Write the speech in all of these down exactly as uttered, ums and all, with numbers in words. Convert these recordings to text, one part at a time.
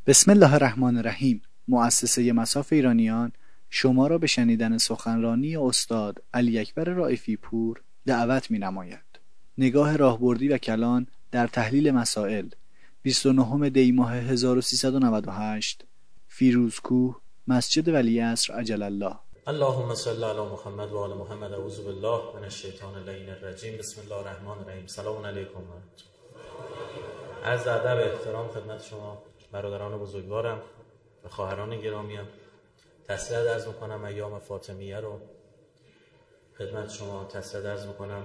بسم الله الرحمن الرحیم. مؤسسه مصاف ایرانیان شما را به شنیدن سخنرانی استاد علی اکبر رائفی پور دعوت می‌نماید. نگاه راهبردی و کلان در تحلیل مسائل. بیست و نهم دی ماه هزار و سیصد و نود و هشت، فیروزکوه، مسجد ولیعصر عجل الله. اللهم صل علی محمد و آل محمد. اعوذ بالله من الشیطان اللعین الرجیم. بسم الله الرحمن الرحیم. سلام علیکم. عرض ادب و احترام خدمت شما برادران بزرگوارم و خواهران گرامیم. تسلیت عرض میکنم ایام فاطمیه رو خدمت شما تسلیت عرض میکنم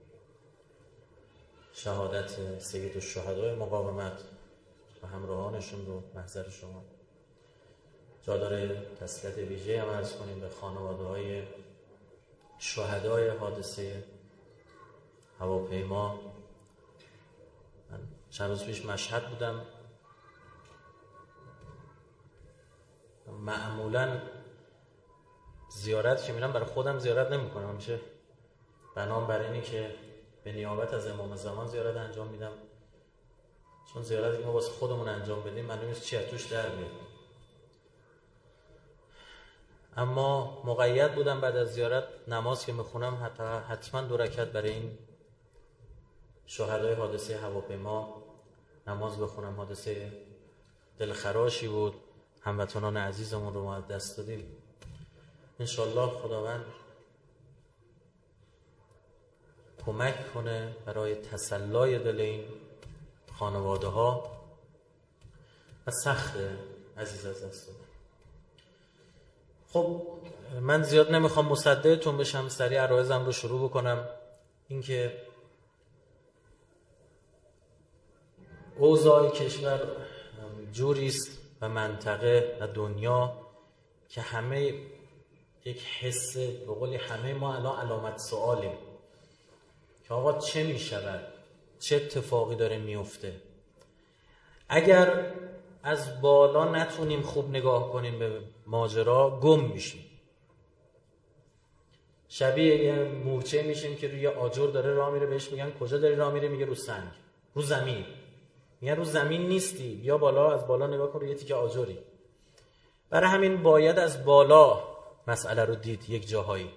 شهادت سید الشهدای مقاومت و همراهانشون رو محضر شما. جا داره تسلیت ویژه هم عرض کنیم به خانواده های شهدای حادثه هواپیما. من چند روز پیش مشهد بودم. معمولا زیارت که میرم برای خودم زیارت نمی کنم، میشه بنام برای اینی که به نیابت از امام زمان زیارت انجام میدم، چون زیارتی که ما واسه خودمون انجام بدیم معلوم نیست چی از توش در بیاد. اما مقید بودم بعد از زیارت نماز که میخونم حتما دو رکعت برای این شهدای حادثه هواپیما نماز بخونم. حادثه دلخراشی بود، هموطنان عزیزمون رو ما از دست دادیم. انشالله خداوند کمک کنه برای تسلای دل این خانواده ها و سخت عزیز از دست دادن. خب من زیاد نمیخوام مصدقتون بشم، سریع عرایزم رو شروع بکنم. اینکه اوضاع کشور جوریست و منطقه و دنیا که همه یک حس به قولی همه ما الان علامت سوالیم که آقا چه می شود، چه اتفاقی داره میفته. اگر از بالا نتونیم خوب نگاه کنیم به ماجرا گم میشیم، شبیه یه مورچه میشیم که روی آجر داره راه میره، بهش میگن کجا داری راه میره، میگه رو سنگ، رو زمین. میگن رو زمین نیستی، بیا بالا، از بالا نگاه کن روی تیکه آجری. برای همین باید از بالا مسئله رو دید. یک جاهایی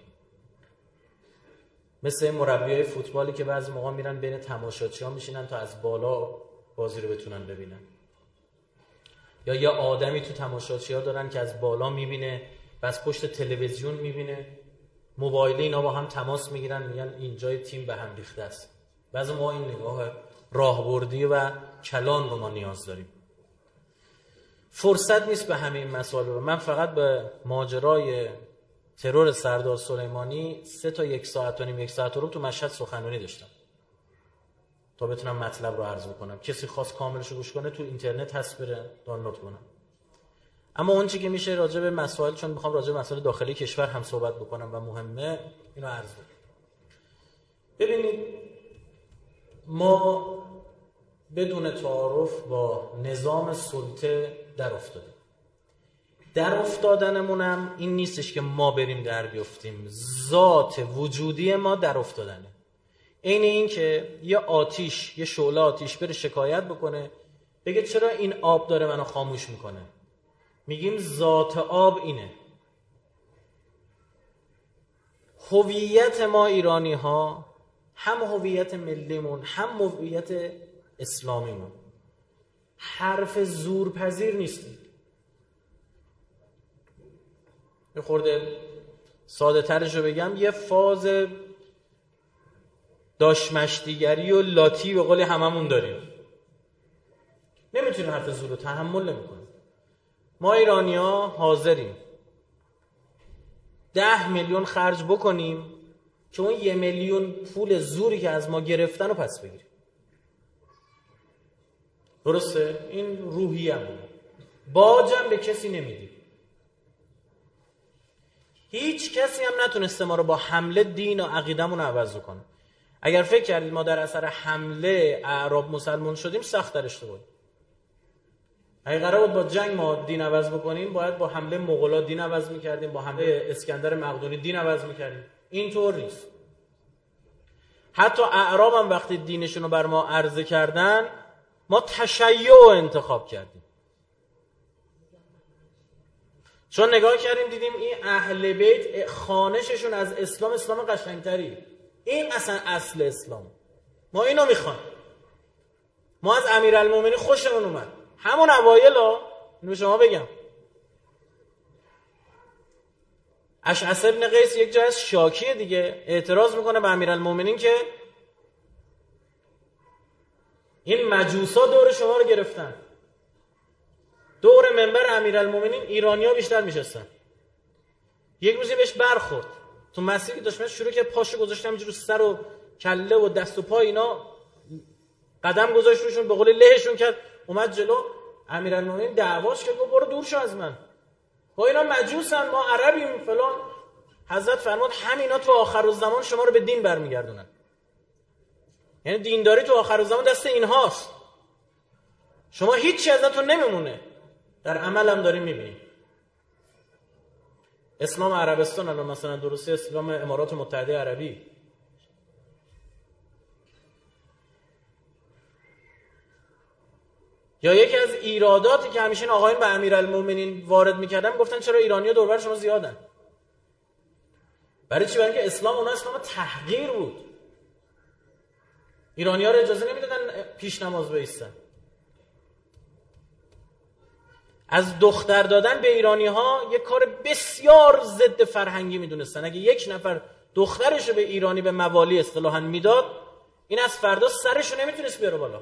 مثل مربیای فوتبالی که بعضی موقع میرن بین تماشاچی‌ها میشینن تا از بالا بازی رو بتونن ببینن، یا یه آدمی تو تماشاچی‌ها دارن که از بالا میبینه و از پشت تلویزیون میبینه، موبایل اینا با هم تماس میگیرن، میگن اینجای تیم به هم ریخته است. بعضی ما این نگاه راهبردی و کلان رو ما نیاز داریم. فرصت نیست به همه این مسائل رو. من فقط به ماجرای ترور سردار سلیمانی سه تا یک ساعت و نیم یک ساعت رو تو مشهد سخنرانی داشتم تا بتونم مطلب رو عرض بکنم. کسی خواست کاملش رو گوش کنه تو اینترنت هست، بره دانلود کنم. اما اون چیزی که میشه راجع به مسائل، چون میخوام راجع به مسائل داخلی کشور هم صحبت بکنم و مهمه، اینو عرض بکنم. ببینید ما بدون تعارف با نظام سلطه در افتادیم. در افتادنمونم این نیستش که ما بریم در بیفتیم، ذات وجودی ما در افتادنه. این این که یه آتیش، یه شعله آتیش بره شکایت بکنه، بگه چرا این آب داره منو خاموش میکنه، میگیم ذات آب اینه. هویت ما ایرانی ها، هم هویت ملیمون هم هویت اسلامیمون، حرف زورپذیر نیستیم. یه خورده ساده ترش رو بگم، یه فاز داشمشتیگری و لاتی به قول هممون داریم. نمیتونیم حرف زور رو تحمل نمیکنیم. ما ایرانی ها حاضریم ده میلیون خرج بکنیم که اون یه میلیون پول زوری که از ما گرفتن رو پس بگیریم. درسته؟ این روحیه همونه. باجم به کسی نمیدیم. هیچ کسی هم نتونسته ما رو با حمله دین و عقیدمون رو عوض کنه. اگر فکر کردید ما در اثر حمله اعراب مسلمان شدیم، سخت در اشتباهی. اگه قرار بود با جنگ ما دین عوض بکنیم، باید با حمله مغولا دین عوض میکردیم، با حمله اسکندر مقدونی دین عوض میکردیم. اینطور نیست. حتی اعراب هم وقتی دینشون رو بر ما عرضه کردن، ما تشیع انتخاب کردیم. چون نگاه کردیم دیدیم این اهل بیت خانششون از اسلام اسلام قشنگتری، این اصلا اصل اسلام. ما اینو میخوایم. ما از امیرالمومنین خوشمون اومد همون اوایلا. اینو شما بگم اشعث ابن قیس یک جای از شاکیه دیگه، اعتراض میکنه به امیرالمومنین که این مجوسا دور شما رو گرفتن. دور منبر امیرالمومنین ایرانی‌ها بیشتر میشستن. یک روزی بهش برخورد تو مسیری که داشت شروع که پاشو گذاشتم اینجوری رو سر و کله و دست و پا اینا قدم گذاشت روشون، به قول لهشون کرد، اومد جلو. امیرالمومنین دعواش کرد، گفت برو دور شو از من، با اینا مجوسن، ما عربیم فلان. حضرت فرمود همینا تو آخرالزمان شما رو به دین برمیگردونن. یعنی دینداری تو آخرالزمان دست اینهاست، شما هیچی ازتون نمیمونه. در عمل هم داریم میبینیم. اسلام عربستان الان مثلا درسته اسلام امارات متحده عربی، یا یکی از ایراداتی که همیشه آقایون به امیرالمومنین وارد میکردن، گفتن چرا ایرانی‌ها دور و بر شما زیادن؟ برای چی؟ برای اینکه اسلام اون اسلام تحقیر بود. ایرانی‌ها رو اجازه نمیدادن پیش نماز بایستن. از دختر دادن به ایرانی‌ها یک کار بسیار ضد فرهنگی میدونستن. اگه یک نفر دخترش رو به ایرانی به موالی اصطلاحاً میداد، این از فردا سرش رو نمیتونست بیاره بالا.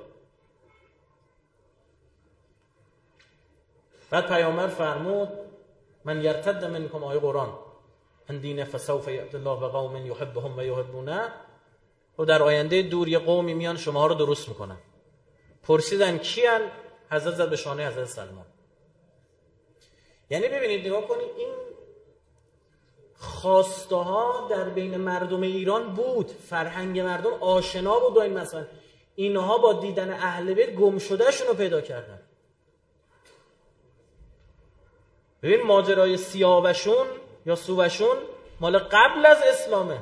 بعد پیامبر فرمود من یرتد منکم، آیه قرآن، عن دینه فسوف یأتی الله بقوم یحبهم و یحبونه. و در آینده دور یه قومی میان شما رو درست میکنن. پرسیدن کیان؟ حضرت زد به شانه حضرت سلمان. یعنی ببینید نگاه کنید، این خواسته ها در بین مردم ایران بود، فرهنگ مردم آشنا بود با این مسئله. اینها با دیدن اهل بیت گم شده شون رو پیدا کردن. ببین ماجرای سیاوشون یا سووشون مال قبل از اسلامه.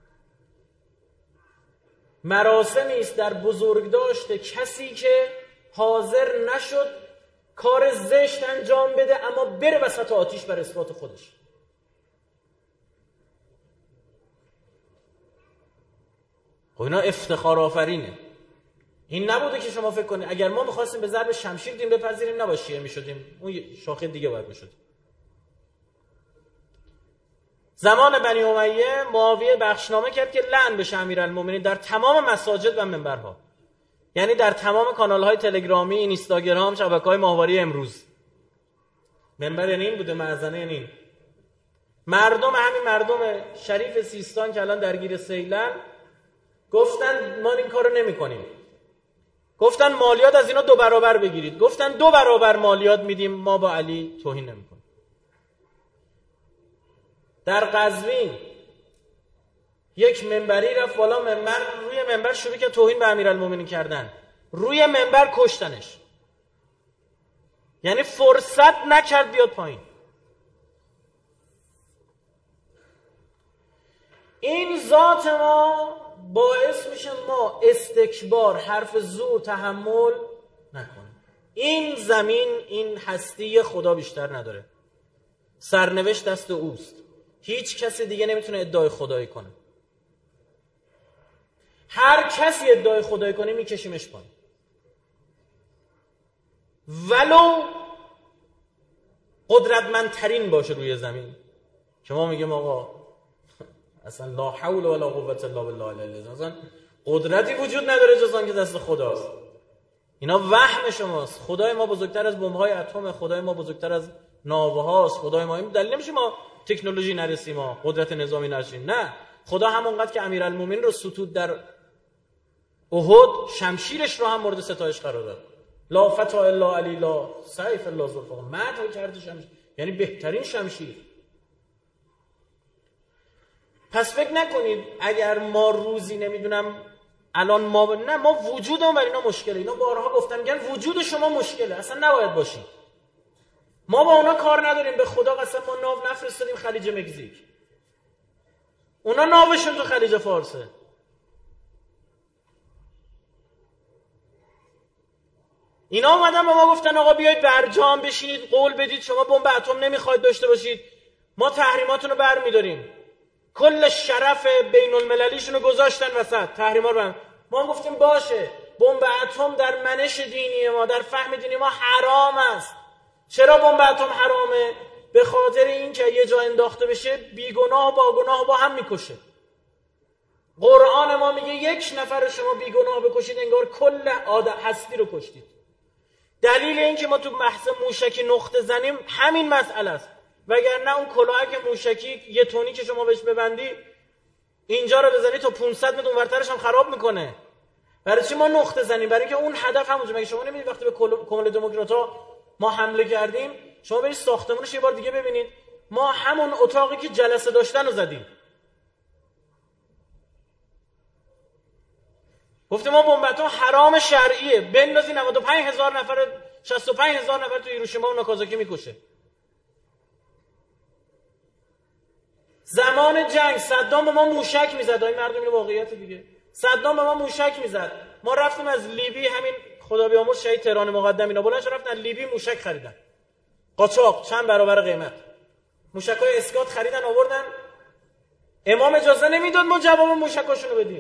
مراسمی است در بزرگداشت کسی که حاضر نشد کار زشت انجام بده اما بره وسط آتیش بر اثبات خودش. خب اینا افتخار آفرینه. این نبوده که شما فکر کنید اگر ما می‌خواستیم به ضرب شمشیر دین بپذیریم نباید شیعه می‌شدیم، اون شاخه دیگه باید می‌شد. زمان بنی امیه معاویه بخشنامه کرد که لعن بشه امیرالمومنین در تمام مساجد و منبرها، یعنی در تمام کانال‌های تلگرامی، اینستاگرام، شبکه‌های ماهواره امروز. منبر یعنی این بوده، مأذنه یعنی این. مردم، همین مردم شریف سیستان که الان درگیر سیلن، گفتن ما این کارو نمی‌کنیم. گفتن مالیات از اینا دو برابر بگیرید. گفتن دو برابر مالیات میدیم، ما با علی توهین نمی‌کنیم. در قزوین یک منبری رفت بالا منبر، روی منبر شروع که توهین به امیرالمومنین کردن، روی منبر کشتنش. یعنی فرصت نکرد بیاد پایین. این ذات ما باعث میشه ما استکبار، حرف زور، تحمل نکنیم. این زمین، این هستی خدا بیشتر نداره. سرنوشت دست اوست. هیچ کسی دیگه نمیتونه ادعای خدایی کنه. هر کسی ادعای خدایی کنه میکشیمش پایین، ولو قدرتمندترین باشه روی زمین. که ما میگیم آقا اصلا لا حول ولا قوة الا بالله العلی، اصلا قدرتی وجود نداره جز آن که دست خداست. اینا وهم شماست. خدای ما بزرگتر از بمب‌های اتم، خدای ما بزرگتر از ناوهاست، خدای ما این دلیل نمیشه ما تکنولوژی نرسیم، ما قدرت نظامی نرسیم. نه، خدا همونقدر که امیرالمومنین رو ستود در احد، شمشیرش رو هم مورد ستایش قرار داد. لا فتح الا علی، لا سیف الا ذوالفقار. مدح کرد شمشیر، یعنی بهترین شمشیر. پس فکر نکنید اگر ما روزی نمیدونم الان ما ب... نه، ما وجودمون برای اینا مشکله. اینا بارها گفتم میگن وجود شما مشکله، اصلا نباید باشید. ما با اونا کار نداریم. به خدا قسم ما ناو نفرستادیم خلیج مکزیک، اونا ناوشون تو خلیج فارسه. اینا اومدن به ما گفتن آقا بیایید برجام بشینید، قول بدید شما بمب اتم نمیخواید داشته باشید، ما تحریماتونو برمی‌داریم. کل شرف بین المللیشون رو گذاشتن وسط، تحریما رو. ما هم گفتیم باشه، بمب اتم در منش دینی ما، در فهم دینی ما حرام است. چرا بمب اتم حرامه؟ به خاطر اینکه یه جا انداخته بشه بیگناه با گناه با هم میکشه. قرآن ما میگه یک نفر شما بیگناه بکشید انگار کل هستی رو کشتید. دلیل اینکه ما تو بحث موشکی نقطه زنیم همین مسئله است، وگرنه اون کلاهک موشکی یه تونی که شما بهش ببندی اینجا رو بزنی تا پانصد متر اونورترش هم خراب میکنه. برای چی ما نقطه زنیم؟ برای اینکه اون هدف همونجا. مگه شما نمیدید وقتی به کمل دموکرات‌ها ما حمله کردیم، شما برید ساختمونش یه بار دیگه ببینید، ما همون اتاقی که جلسه داشتن رو زدیم. گفتیم ما بمب اتم حرام شرعیه، بندازی نود و پنج هزار نفر شصت و پنج هزار نفر تو هیروشیما و ناکازاکی میکشه. زمان جنگ صدام به ما موشک میزد، این مردم اینو واقعیت دیگه. صدام به ما موشک میزد، ما رفتیم از لیبی، همین خدا بیامرز شهید تهران مقدم اینا بلند رفتن از لیبی موشک خریدن، قاچاق، چند برابر قیمت موشکای اسکات خریدن آوردن. امام اجازه نمیداد ما جواب موشکاشونو بدیم.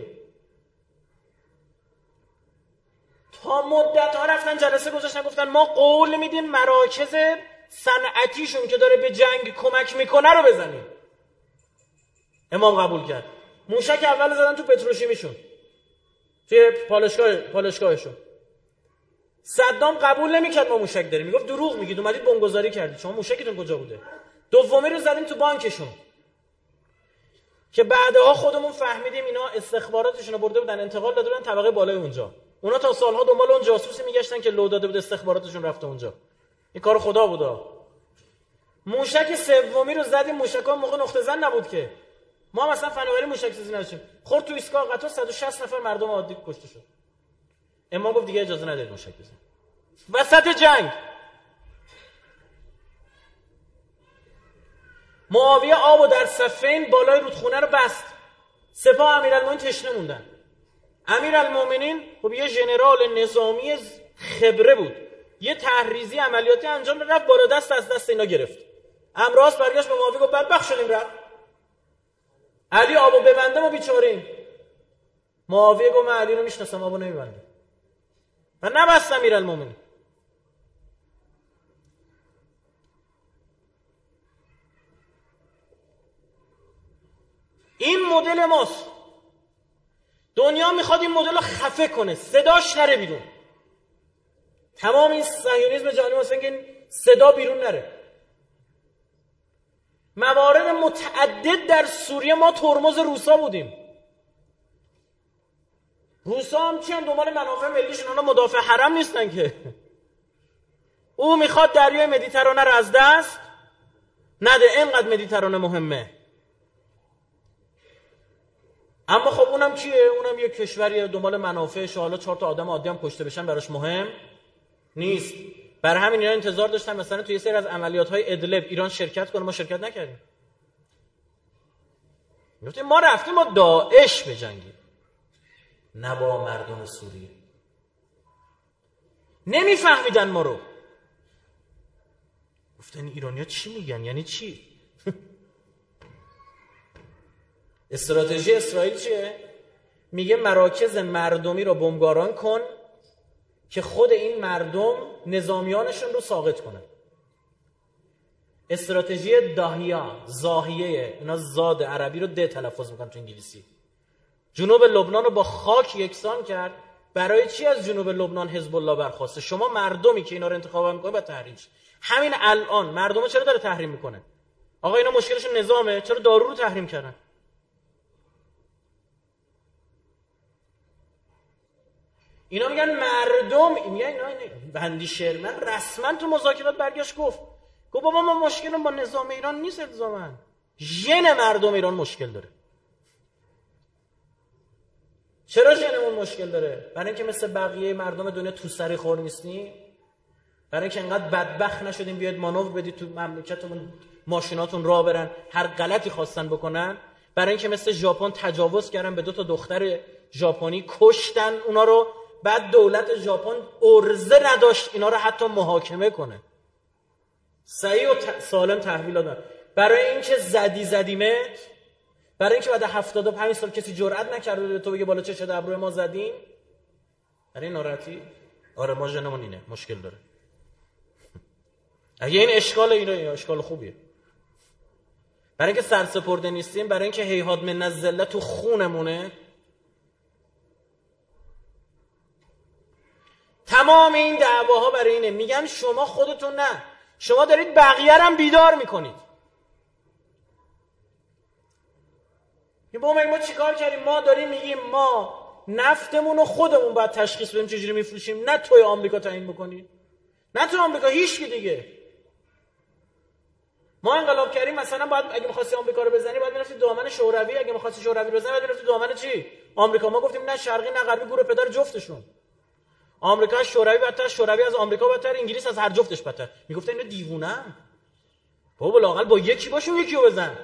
تا مدت ها رفتن جلسه گذاشتن گفتن ما قول میدیم مراکز صنعتیشون که داره به جنگ کمک میکنه رو بزنیم. امام قبول کرد. موشک اول زدن تو پتروشیمیشون، توی پالایشگاه پالایشگاهشون. صدام قبول نمیکرد ما موشک داریم، میگفت دروغ میگید، اومدید بمبگذاری کردید، شما موشکتون کجا بوده؟ دومی رو زدیم تو بانکشون که بعدها خودمون فهمیدیم اینا استخباراتشون رو برده بودن انتقال داده بودن طبقه بالای اونجا. اونا تا سالها دنبال اون جاسوسی میگشتن که لو داده بود استخباراتشون رفته اونجا. این کار خدا بوده. موشک سومی رو زدیم، موشک‌ها موقع نقطه زن نبود که. ما مثلا فناوری موشک سازی نداشتیم. خورد تو ایستگاه قطار صد و شصت نفر مردم عادی کشته شد. امام گفت دیگه اجازه ندید موشک بزنید. وسط جنگ معاویه آبو در صفین بالای رودخونه رو بست. سپاه امیرالمومنین تشنه موندن. امیرالمومنین خب یه ژنرال نظامی خبره بود، یه تحریزی عملیاتی انجام داد، رفت بالا دست از دست اینا گرفت. امراض برگشت به معاویه گفت بدبخت شدیم رفت. علی آبو ببنده ما بیچاره‌ایم. معاویه گفت من علی رو میشناسم، آبو نمیبنده. و نبست امیرالمومنین. این مدل ماست. دنیا میخواد این مدل رو خفه کنه، صداش نره بیرون. تمام این صهیونیسم جهانی واسه که صدا بیرون نره. موارد متعدد در سوریه ما ترمز روسا بودیم. روسا هم چی هم دنبال منافع ملیشون، اونا مدافع حرم نیستن که. او میخواد دریای مدیترانه رو از دست نده، اینقدر مدیترانه مهمه. اما خب اونم کیه؟ اونم یک کشوریه دنبال منافعش، حالا چهار تا آدم عادی هم کشته بشن براش مهم نیست. برای همین اینا انتظار داشتن مثلا توی یه سری از عملیات‌های ادلب ایران شرکت کنه، ما شرکت نکردیم. گفتیم ما رفتیم ما داعش بجنگیم، نه با مردم سوریه. نمیفهمیدن ما رو. گفتن ایرانی‌ها چی میگن؟ یعنی چی؟ استراتژی اسرائیل چیه؟ میگه مراکز مردمی رو بمباران کن که خود این مردم نظامیانشون رو ساقط کنن. استراتژی داهیا، زاهیه، اینا زاد عربی رو ده تلفظ میکنن تو انگلیسی. جنوب لبنان رو با خاک یکسان کرد. برای چی از جنوب لبنان حزب الله برخواسته؟ شما مردمی که اینا رو انتخاب میکنید باید تحریم شه. همین الان مردم چرا داره تحریم میکنه؟ آقا اینا مشکلشون نظامه، چرا دارو رو تحریم کردن؟ اینا میگن مردم، میگن اینا بندی شرمن رسما تو مذاکرات برگشت گفت گفت بابا ما مشکلمون با نظام ایران نیست، الزاما ژن مردم ایران مشکل داره. چرا ژنمون مشکل داره؟ برای اینکه مثل بقیه مردم دنیا تو سری خور نیستیم، برای اینکه انقدر بدبخت نشدیم بیاد مانور بدید تو مملکتمون ماشیناتون راه برن هر غلطی خواستن بکنن، برای اینکه مثل ژاپن تجاوز کردن به دو تا دختر ژاپنی کشتن اونا رو، بعد دولت ژاپن ارزه نداشت اینا رو حتی محاکمه کنه، صحیح و ت... سالم تحویل دادن. برای اینکه زدی زدیمت، برای اینکه بعد هفتاد و پنج سال کسی جرئت نکرده به تو بگه بالا چه ابروی ما زدین، برای ناراحتی. آره ما ژنمون اینه، مشکل داره. اگه این اشکال اینه، اشکال خوبیه. برای اینکه سرسپرده نیستیم، برای اینکه هیهات من الذله تو خونمونه. تمام این دعواها برای اینه. میگن شما خودتون نه، شما دارید بقیه رو هم بیدار میکنید. با ما چیکار کردیم؟ ما داریم میگیم ما نفتمون رو خودمون باید تشخیص بدیم چجوری میفروشیم، نه توی آمریکا تعیین بکنید، نه توی آمریکا هیچ کی دیگه. ما انقلاب کردیم مثلا باید اگه می‌خواستی آمریکا رو بزنی باید می‌رفتی دامن شوروی، اگه می‌خواستی شوروی رو بزنی باید می‌رفتی دامن چی؟ آمریکا. ما گفتیم نه شرقی نه غربی، گور پدر جفتشون. آمریکا شوروی بدتر، شوروی از آمریکا بدتر، انگلیس از هر جفتش بدتر. میگفتن اینا دیوونه‌ن. بابا لااقل با یکی باشون یکی رو بزن.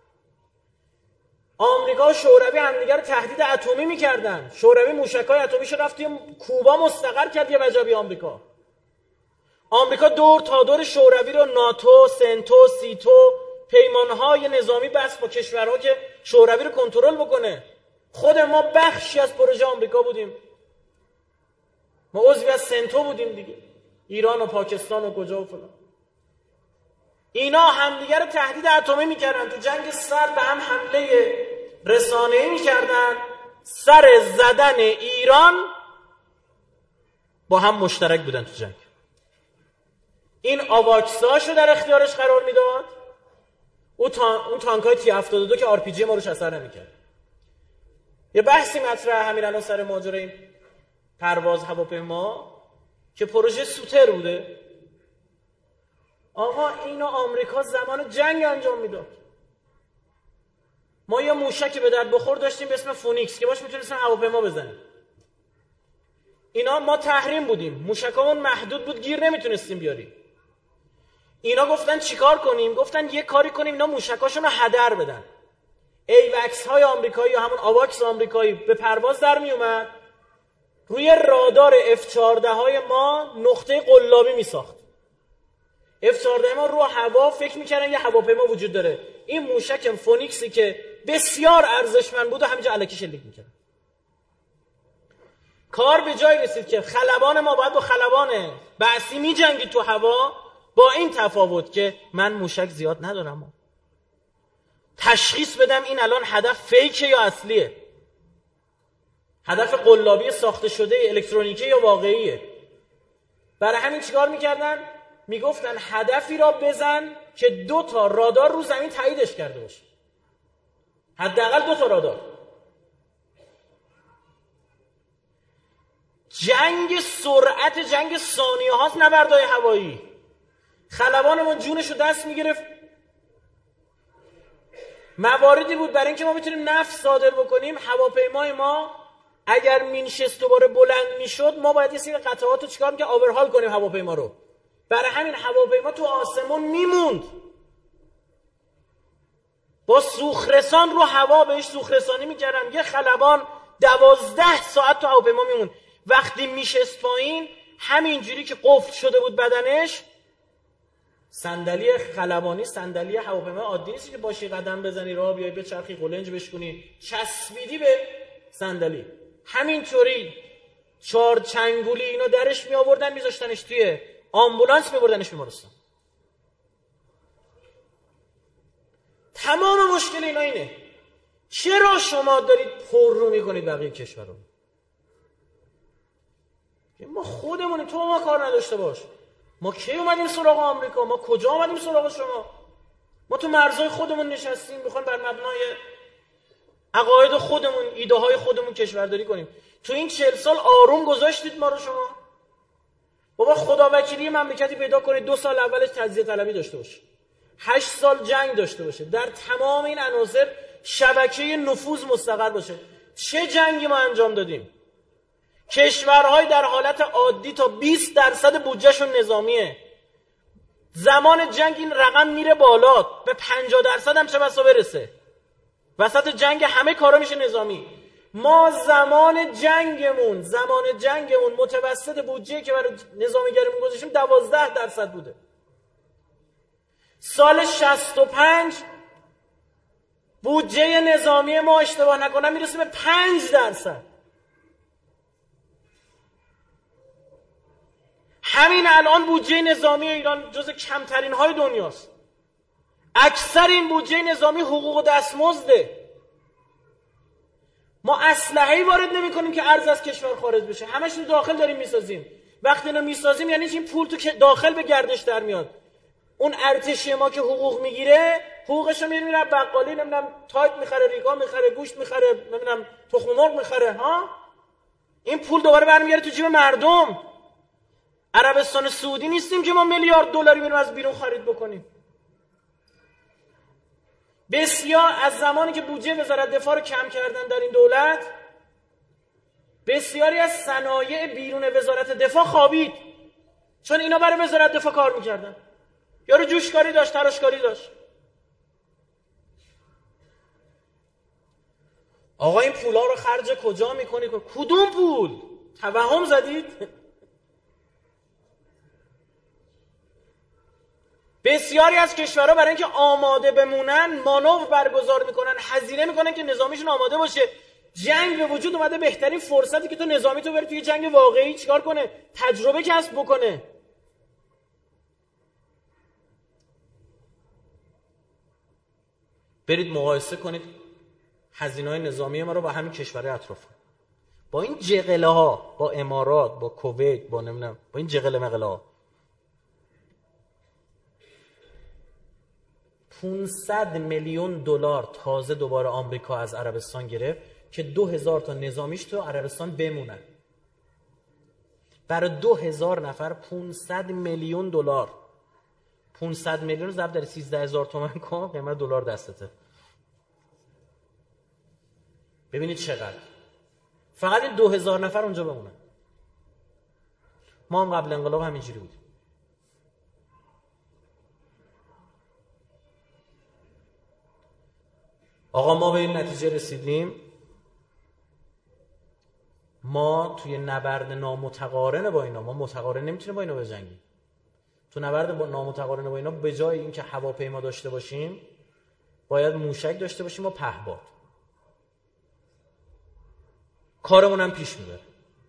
آمریکا و شوروی همدیگه رو تهدید اتمی می‌کردن. شوروی موشک‌های اتمیشو رفت توی کوبا مستقر کرد یه وجبی آمریکا. آمریکا دور تا دور شوروی رو ناتو، سنتو، سیتو، پیمانهای نظامی بس با کشورها که شوروی رو کنترل بکنه. خود ما بخشی از پروژه آمریکا بودیم. ما عضوی از سنتو بودیم دیگه. ایران و پاکستان و کجا و فلان. اینا همدیگه رو تهدید اتمی میکردن. تو جنگ سرد به هم حمله رسانه‌ای میکردن. سر زدن ایران با هم مشترک بودن تو جنگ. این آواکساشو در اختیارش قرار میداد، اون تا... اون تانکای تی هفتاد و دو که آر پی جی ما روش اثر نمیکرد. یه بحثی مطرح همین الان سر ماجرای پرواز هواپیما که پروژه سوتر بوده. آقا اینو آمریکا زمان جنگ انجام میداد. ما یه موشک به درد بخور داشتیم به اسم فونیکس که باش میتونستیم هواپیما بزنیم. اینا ما تحریم بودیم، موشکامون محدود بود، گیر نمیتونستیم بیاریم. اینا گفتن چیکار کنیم؟ گفتن یه کاری کنیم اینا موشکاشون رو هدر بدن. ایوکس های آمریکایی یا همون آواکس آمریکایی به پرواز در می اومد، روی رادار اف چهارده های ما نقطه قلابی می ساخت. اف چهارده ما رو هوا فکر میکردن یه هواپیما وجود داره. این موشک فونیکسی که بسیار ارزشمند بود و همینجا الکی شلیک میکرد. کار به جای رسید که خلبان ما باید با خلبان بعثی می جنگید تو هوا، با این تفاوت که من موشک زیاد ندارم، تشخیص بدم این الان هدف فیکه یا اصلیه، هدف قلابی ساخته شده الکترونیکی یا واقعیه. برای همین چیکار میکردن؟ میگفتن هدفی را بزن که دو تا رادار رو زمین تاییدش کرده باشه، حداقل دو تا رادار. جنگ سرعت، جنگ ثانیه هاست، نبردهای هوایی. خلبان ما جونشو دست میگرفت. مواردی بود برای اینکه ما بتونیم نفت صادر بکنیم. هواپیمای ما اگر مینشست دوباره بلند میشد، ما باید یه سری قطعات رو چیکار می‌کردیم؟ آورهال کنیم هواپیما رو. برای همین هواپیما تو آسمون میموند، با سوخرسان رو هوا بهش سوخرسانی میکردن. یه خلبان دوازده ساعت تو هواپیما میموند. وقتی میشست پایین همینجوری که قفل شده بود بدنش، صندلی خلبانی صندلی هواپیما عادی نیست که باشی قدم بزنی راه بیای به چرخی قلنج بشکنی، چسبیدی به صندلی. همینطوری چهار چنگولی اینا درش می آوردن میذاشتنش توی آمبولانس، میبردنش بیمارستان. تمام مشکل اینا اینه. چرا شما دارید پر رو میکنید بقیه کشور رو؟ ما خودمونیم، تو ما کار نداشته باش. ما کی اومدیم سراغ آمریکا؟ ما کجا اومدیم سراغ شما؟ ما تو مرزهای خودمون نشستیم، میخوایم بر مبنای عقاید خودمون، ایده های خودمون کشورداری کنیم. تو این چهل سال آروم گذاشتید ما رو شما. بابا خدا وکیلی مملکتی پیدا کنید دو سال اولش تجزیه طلبی داشته باشه، هشت سال جنگ داشته باشه، در تمام این عناصر شبکه نفوذ مستقر باشه. چه جنگی ما انجام دادیم؟ کشورهای در حالت عادی تا بیست درصد بودجهشون نظامیه. زمان جنگ این رقم میره بالا، به پنجاه درصد هم چه بسا برسه. وسط جنگ همه کارا میشه نظامی. ما زمان جنگمون زمان جنگمون متوسط بودجه که برای نظامیگریمون گذاشتیم دوازده درصد بوده. سال شصت و پنج بودجه نظامی ما اشتباه نکنم میرسه به پنج درصد. همین الان بودجه نظامی ایران جز کمترین های دنیاست. اکثر این بودجه نظامی حقوق و دستمزده. ما اسلحه‌ای وارد نمی‌کنیم که ارز از کشور خارج بشه، همش رو داخل داریم میسازیم. وقتی اینو میسازیم یعنی این پول تو داخل به گردش در میاد. اون ارتشی ما که حقوق میگیره حقوقش رو میره میره بقالی، نمیدونم تایپ میخره، ریگا میخره، گوشت میخره، نمیدونم تخم مرغ میخره ها. این پول دوباره برمیگره تو جیب مردم. عربستان سعودی نیستیم که ما میلیارد دلاری بریم از بیرون خرید بکنیم. بسیار از زمانی که بودجه وزارت دفاع رو کم کردن در این دولت، بسیاری از صنایع بیرون وزارت دفاع خوابید، چون اینا برای وزارت دفاع کار میکردن. یارو جوشکاری داشت، تراشکاری داشت. آقا این پولا رو خرج کجا میکنی؟ کدوم پول؟ توهم زدید؟ بسیاری از کشورها برای اینکه آماده بمونن مانور برگزار میکنن، هزینه میکنن که نظامیشون آماده باشه. جنگ به وجود اومده، بهترین فرصتی که تو نظامی تو بری توی جنگ واقعی چیکار کنه؟ تجربه کسب بکنه. برید مقایسه کنید هزینه‌های نظامی ما رو با همین کشورهای اطراف، با این جغله ها، با امارات، با کویت، با نمیدونم با این جغله مغله ها. پانصد میلیون دلار تازه دوباره آمریکا از عربستان گرفت که دو هزار تا نظامیش تو عربستان بمونن. برای دو هزار نفر پانصد میلیون دلار. پانصد میلیون ضرب در سیزده هزار تومان کن، قیمت دلار دستته. ببینید چقدر. فقط این دو هزار نفر اونجا بمونن. ما هم قبل انقلاب همینجوری بودیم. آقا ما به این نتیجه رسیدیم ما توی نبرد نامتقارن با اینا، ما متقارن نمیتونیم با اینا بجنگیم. تو نبرد با نامتقارن با اینا به جای اینکه هواپیما داشته باشیم باید موشک داشته باشیم و پهپاد. کارمون هم پیش میبره.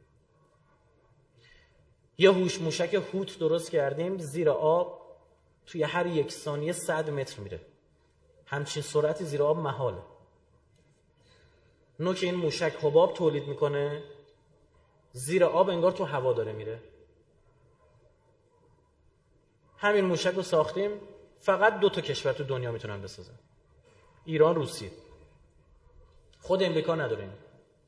یه هوش موشک هوت درست کردیم، زیر آب توی هر یک ثانیه صد متر میره. همچین سرعتی زیر آب محاله. نوک این موشک حباب تولید میکنه، زیر آب انگار تو هوا داره میره. همین موشک رو ساختیم، فقط دو تا کشور تو دنیا میتونن بسازن، ایران، روسیه. خود امریکا نداره این.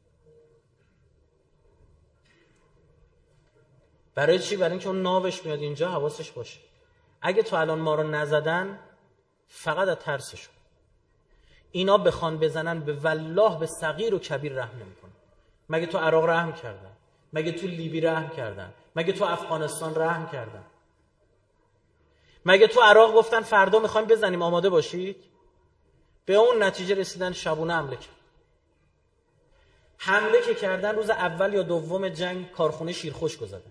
برای چی؟ برای اینکه اون ناوش میاد اینجا، حواسش باشه اگه تو الان ما رو نزدن فقط از ترسشون. اینا بخوان بزنن به والله به صغیر و کبیر رحم نمیکنن. مگه تو عراق رحم کردن؟ مگه تو لیبی رحم کردن؟ مگه تو افغانستان رحم کردن؟ مگه تو عراق گفتن فردا میخوایم بزنیم آماده باشید؟ به اون نتیجه رسیدن، شبونه حمله کرد. حمله که کردن روز اول یا دوم جنگ کارخونه شیرخشک زدن.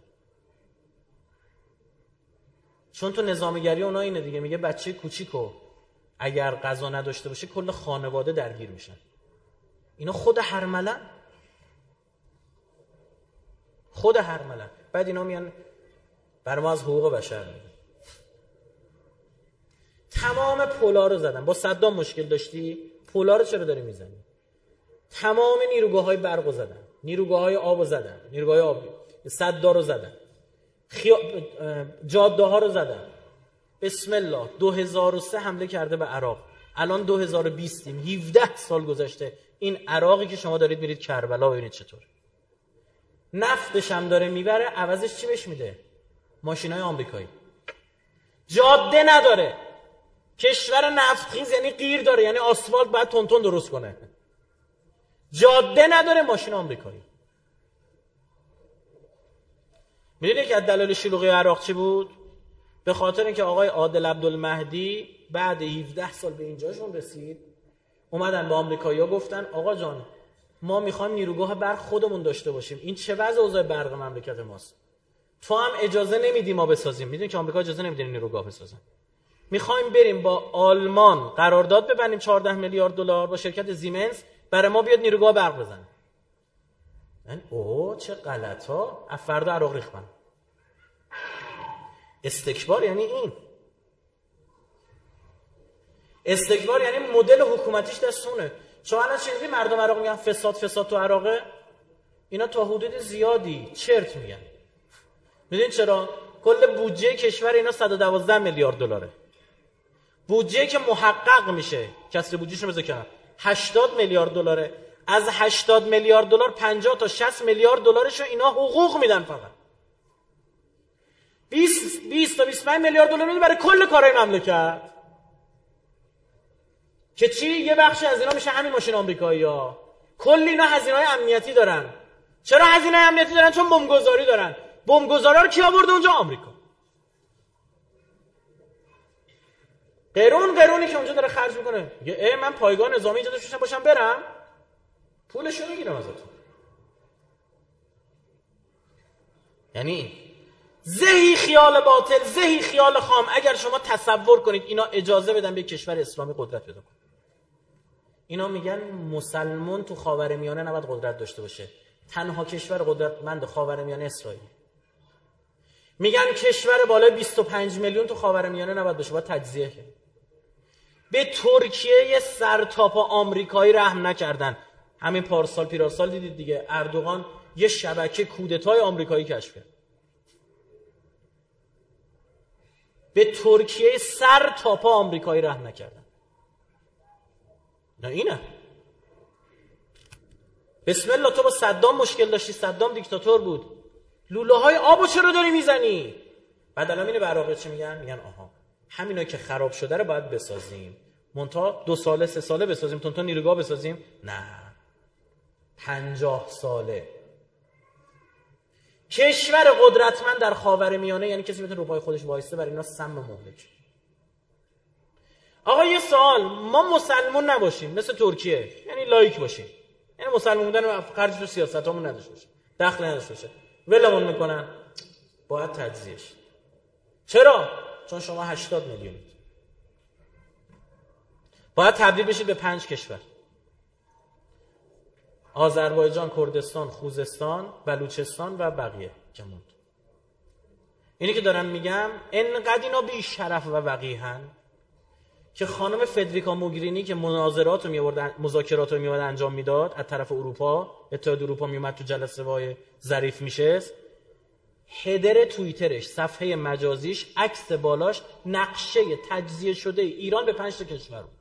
چون تو نظامیگری اونا اینه دیگه، میگه بچه کوچیکو اگر غذا نداشته باشه کل خانواده درگیر میشن. اینا خود هرملن، خود هرملن. بعد اینا میان بر ما از حقوق بشر میگن. تمام پولا رو زدن. با صدام مشکل داشتی؟ پولا رو چرا داری میزنی؟ تمام نیروگاه‌های برق رو زدن، نیروگاه‌های آب رو زدن، نیروگاه‌های آبی، سدا رو زدن، خیا... جاده ها رو زدن. بسم الله. دو هزار و سه حمله کرده به عراق، الان دو هزار و بیست یم، هفده سال گذشته. این عراقی که شما دارید میرید کربلا ببینید چطور. نفتش هم داره میبره، عوضش چی بهش میده؟ ماشینای آمریکایی. جاده نداره. کشور نفتخیز یعنی قیر داره، یعنی آسفالت باید تون تون درست کنه. جاده نداره، ماشین آمریکایی. میدونی که از دلایل شلوغی عراق چی بود؟ به خاطر اینکه آقای عادل عبدالمهدی بعد هفده سال به اینجاشون رسید، اومدن به آمریکایی‌ها گفتن آقا جان ما میخوایم نیروگاه برق خودمون داشته باشیم. این چه وضع اوضاع برق مملکت ماست؟ تو هم اجازه نمیدی ما بسازیم. میدونی که آمریکا اجازه نمیده نیروگاه بسازن. میخوایم بریم با آلمان قرارداد ببندیم چهارده میلیارد دلار با شرکت زیمنس برای ما بیاد نیروگاه برق بزنه. من اوه چه غلطا. فردا عراق ریختن. استکبار یعنی این. استکبار یعنی مدل حکومتیش دستونه. شما الان چیزی مردم عراق میگن فساد فساد تو عراقه، اینا تا حدود زیادی چرت میگن. میدونید چرا؟ کل بودجه کشور اینا صد و دوازده میلیارد دلاره. بودجه که محقق میشه کسر بودجهشو بذار کنار هشتاد میلیارد دلاره. از هشتاد میلیارد دلار پنجاه تا شصت میلیارد دلارشو اینا حقوق میدن. فقط بیست بیست تا بیست و پنج میلیارد دلار میده برای کل کارهای مملکت. که چی؟ یه بخشی از اینا میشه همین ماشین آمریکایی‌ها. کلی اینا هزینه‌های امنیتی دارن. چرا هزینه امنیتی دارن؟ چون بمبگذاری دارن. بمبگذارا رو کی آورده اونجا؟ آمریکا. قرون قرونی که اونجا داره خرج میکنه. میگه ای من پایگاه نظامی اینجا داشته باشم برم پولشو میگیرم ازتون. یعنی زهی خیال باطل، زهی خیال خام. اگر شما تصور کنید اینا اجازه بدن به کشور اسلامی قدرت پیدا کنه. اینا میگن مسلمان تو خاورمیانه نباید قدرت داشته باشه. تنها کشور قدرتمند خاورمیانه اسرائیل. میگن کشور بالای بیست و پنج میلیون تو خاورمیانه نباید باشه، باید تجزیه کنه. به ترکیه سرتاپا آمریکایی رحم نکردن. همین پارسال پیراسال دیدید دیگه، اردوغان یه شبکه کودتای آمریکایی کشف کرد. به ترکیه سر تا پا آمریکایی رحم نکردن. نه اینه. بسم الله تو با صدام مشکل داشتی، صدام دیکتاتور بود. لوله های آبو چرا داری میزنی؟ بعد الان اینو برای چی میگن؟ میگن آها همینا که خراب شده رو باید بسازیم. مونتا دو ساله سه ساله بسازیم، تونتا نیروگاه بسازیم؟ نه. پنجاه ساله. کشور قدرتمند در خاورمیانه یعنی کسی بتونه رو پای خودش وایسته، برای اینا سم مهلک. آقا یه سوال، ما مسلمون نباشیم مثل ترکیه، یعنی لایک باشیم، یعنی مسلمون بودن خرج تو سیاستامون نداشته باشه، دخل نداشته باشه، ولمون میکنن، باید تجزیه شه. چرا؟ چون شما هشتاد میلیونید. باید تبدیل بشید به پنج کشور: آذربایجان، کردستان، خوزستان، بلوچستان و بقیه که موند. اینی که دارم میگم انقدر اینا بی شرف و وقیحن که خانم فدریکا موگرینی که مناظرات رو میورد، مذاکرات رو میورد انجام میداد از طرف اروپا، اتحاد اروپا میومد تو جلسه وای ظریف میشه، هدر توییترش، صفحه مجازیش، عکس بالاش نقشه تجزیه شده ایران به پنج تا کشور بود.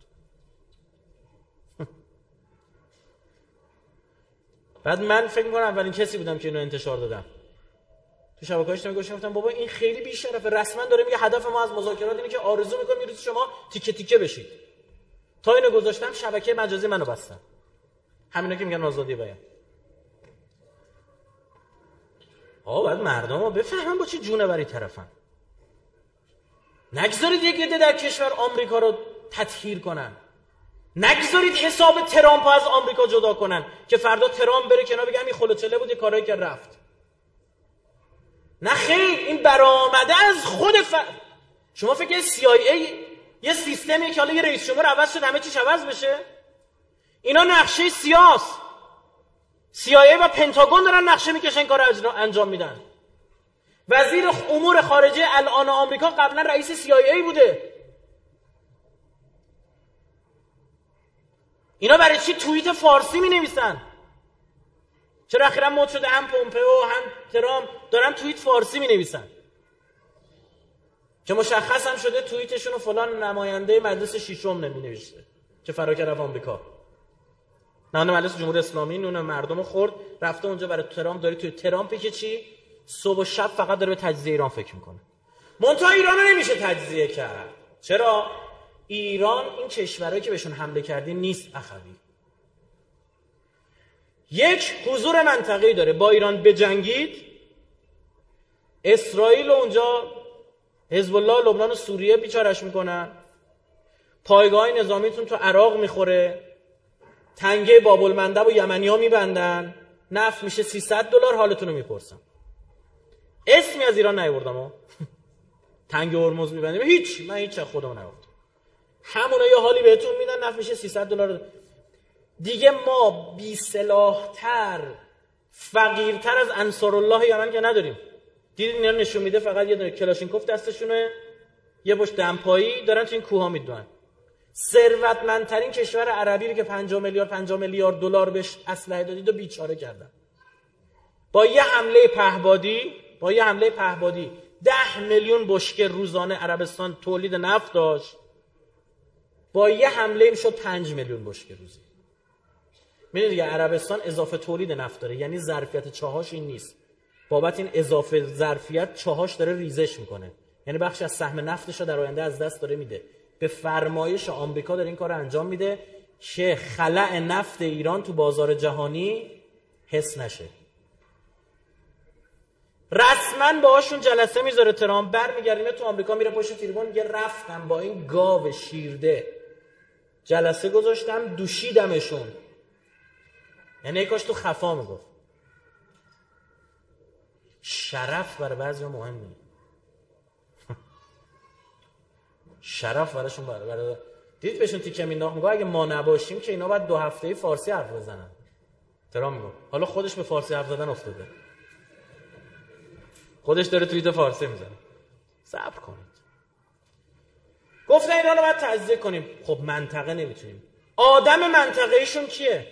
بعد من فکر می‌کنم اولین کسی بودم که اینو انتشار دادم تو شبکه‌هاش. نمیگوشم گفتم بابا این خیلی بی‌شرفه، رسما داره میگه هدف ما از مذاکرات اینه که آرزو می‌کنیم یه روز شما تیکه تیکه بشید. تا اینو گذاشتم شبکه مجازی منو بستن. همینا که میگن آزادی بیان. آقا بعد مردمو بفهمن با چه جونوری طرفن. نگذارید یک عده در کشور آمریکا رو تطهیر کنن. نگذارید حساب ترامپ از آمریکا جدا کنن که فردا ترامپ بره کنار بگه این خلوچله بود یه کارایی که رفت. نه خیر، این برآمده از خود ف... شما فکر سی آی ای یه سیستمیه که حالا یه رئیس جمهور عوض شد همه چیش عوض بشه؟ اینا نقشه سیاست. سی آی ای و پنتاگون دارن نقشه میکشن کار انجام میدن. وزیر امور خارجه الان آمریکا قبلا رئیس سی آی ای بوده. اینا برای چی توییت فارسی می نویسن؟ چرا اخیراً مد شده هم پومپئو هم ترامپ دارن توییت فارسی می نویسن که مشخص هم شده توییتشون رو فلان نماینده مجلس ششم نمی نوشته که فرار کرد آمریکا. نماینده مجلس جمهوری اسلامی نون مردم خورد رفته اونجا برای ترامپ. داری توی ترامپی که چی صبح و شب فقط داره به تجزیه ایران فکر میکنه. منتها ایران رو نمیشه تجزیه کرد. چرا؟ ایران این کشورهایی که بهشون حمله کردی نیست اخوی. یک حضور منطقه‌ای داره، با ایران بجنگید اسرائیل و اونجا حزب الله لبنان و سوریه بیچارش میکنن، پایگاه نظامیتون تو عراق میخوره، تنگه باب المندب و یمنی‌ها میبندن، نفت میشه سیصد دلار، حالتون رو میپرسم. اسمی از ایران نیاوردم ها. تنگه هرمز میبندیم، هیچ، من هیچ از خودم نیاوردم. همونا یه حالی بهتون میدن، نفت میشه سیصد دلار. دیگه ما بی سلاح‌تر، فقیرتر از انصارالله یمن که نداریم. دیدید اینا نشون میده فقط یه دونه کلاشینکوف دستشونه، یه پشت دمپایی دارن تو این کوها میدونن. ثروتمندترین کشور عربی رو که پنجاه میلیارد پنجاه میلیارد دلار بهش اسلحه دادید و بیچاره کردن. با یه حمله پهبادی، با یه حمله پهبادی ده میلیون بشکه روزانه عربستان تولید نفت داشت. با یه حمله این شد پنج میلیون بشکه روزی. می‌بینید دیگه عربستان اضافه تولید نفت داره، یعنی ظرفیت چاهاش این نیست. بابت این اضافه ظرفیت چاهاش داره ریزش میکنه، یعنی بخش از سهم نفتش رو در آینده از دست داره میده. به فرمایش آمریکا داره این کار رو انجام میده که خلأ نفت ایران تو بازار جهانی حس نشه. رسما باهاشون جلسه میذاره ترامپ، برمیگردیم تو آمریکا، میره پشت تریبون میگه رفتم با این گاو شیرده جلسه گذاشتم، دوشیدمشون. یعنی کاش تو خفا میگفت. شرف برای بعضی مهمه. شرف براشون برای برای دید بهشون تیکه مینداخت، میگه اگه ما نباشیم که اینا باید دو هفته فارسی حرف بزنن. ترامپ میگه حالا خودش به فارسی حرف زدن افتاده، خودش داره توییت فارسی میزنه. صبر کنید. گفتن اینا رو باید تجزیه کنیم. خب منطقه نمیتونیم. آدم منطقه ایشون کیه؟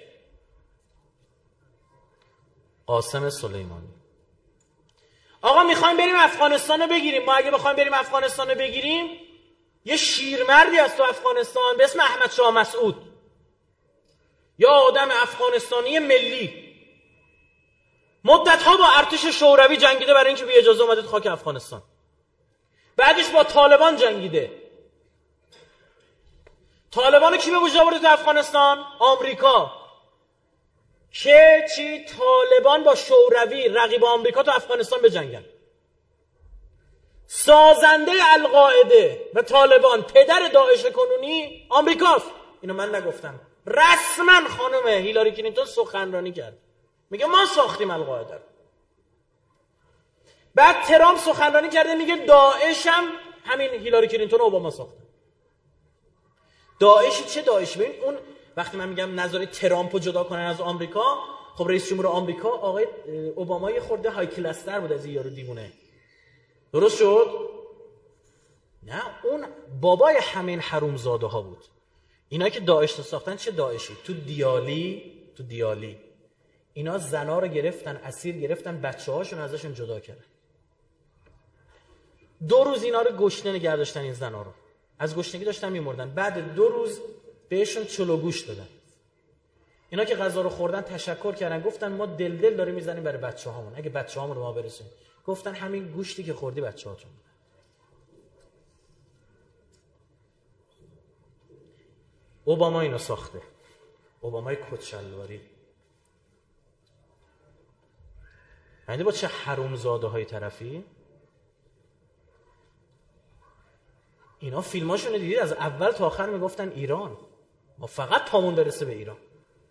قاسم سلیمانی. آقا میخوایم بریم افغانستان رو بگیریم. ما اگه بخوایم بریم افغانستان رو بگیریم، یه شیرمردی از تو افغانستان به اسم احمد شاه مسعود، یا آدم افغانستانی ملی، مدت‌ها با ارتش شوروی جنگیده برای اینکه بی اجازه اومده تو خاک افغانستان. بعدش با طالبان جنگیده. طالبان کی به وجود آورده تو افغانستان؟ آمریکا. که چی؟ طالبان با شوروی رقیب آمریکا تو افغانستان بجنگن. سازنده القاعده و طالبان، پدر داعش کنونی آمریکاست. اینو من نگفتم، رسما خانم هیلاری کلینتون سخنرانی کرد، میگه ما ساختیم القاعده رو. بعد ترامپ سخنرانی کرده میگه داعش هم همین هیلاری کلینتون و اوباما ساختن. داعش چه داعش؟ ببین اون وقتی من میگم نظر ترامپو جدا کنن از آمریکا، خب رئیس جمهور آمریکا آقای اوباما یه خورده های کلاستر بود از این یارو دیوونه. درست شد؟ نه، اون بابای همین حرومزاده ها بود. اینا که داعش رو ساختن چه داعشی؟ تو دیالی، تو دیالی اینا زنا رو گرفتن، اسیر گرفتن، بچه هاشون ازشون جدا کردن. دو روز اینا رو گشنه نگه داشتن، این زنا رو از گشنگی داشتن میمردن. بعد دو روز بهشون چلو گوش دادن. اینا که غذا رو خوردن تشکر کردن، گفتن ما دل دل داریم میزنیم برای بچه هامون، اگه بچه هامون رو ما برسیم. گفتن همین گوشتی که خوردی بچه هاتون. اوباما اینو ساخته، اوبامای کچلواری. یعنی با چه حرومزاده های طرفی. اینا فیلماشونو دیدید از اول تا آخر میگفتن ایران، ما فقط پامون برسه به ایران.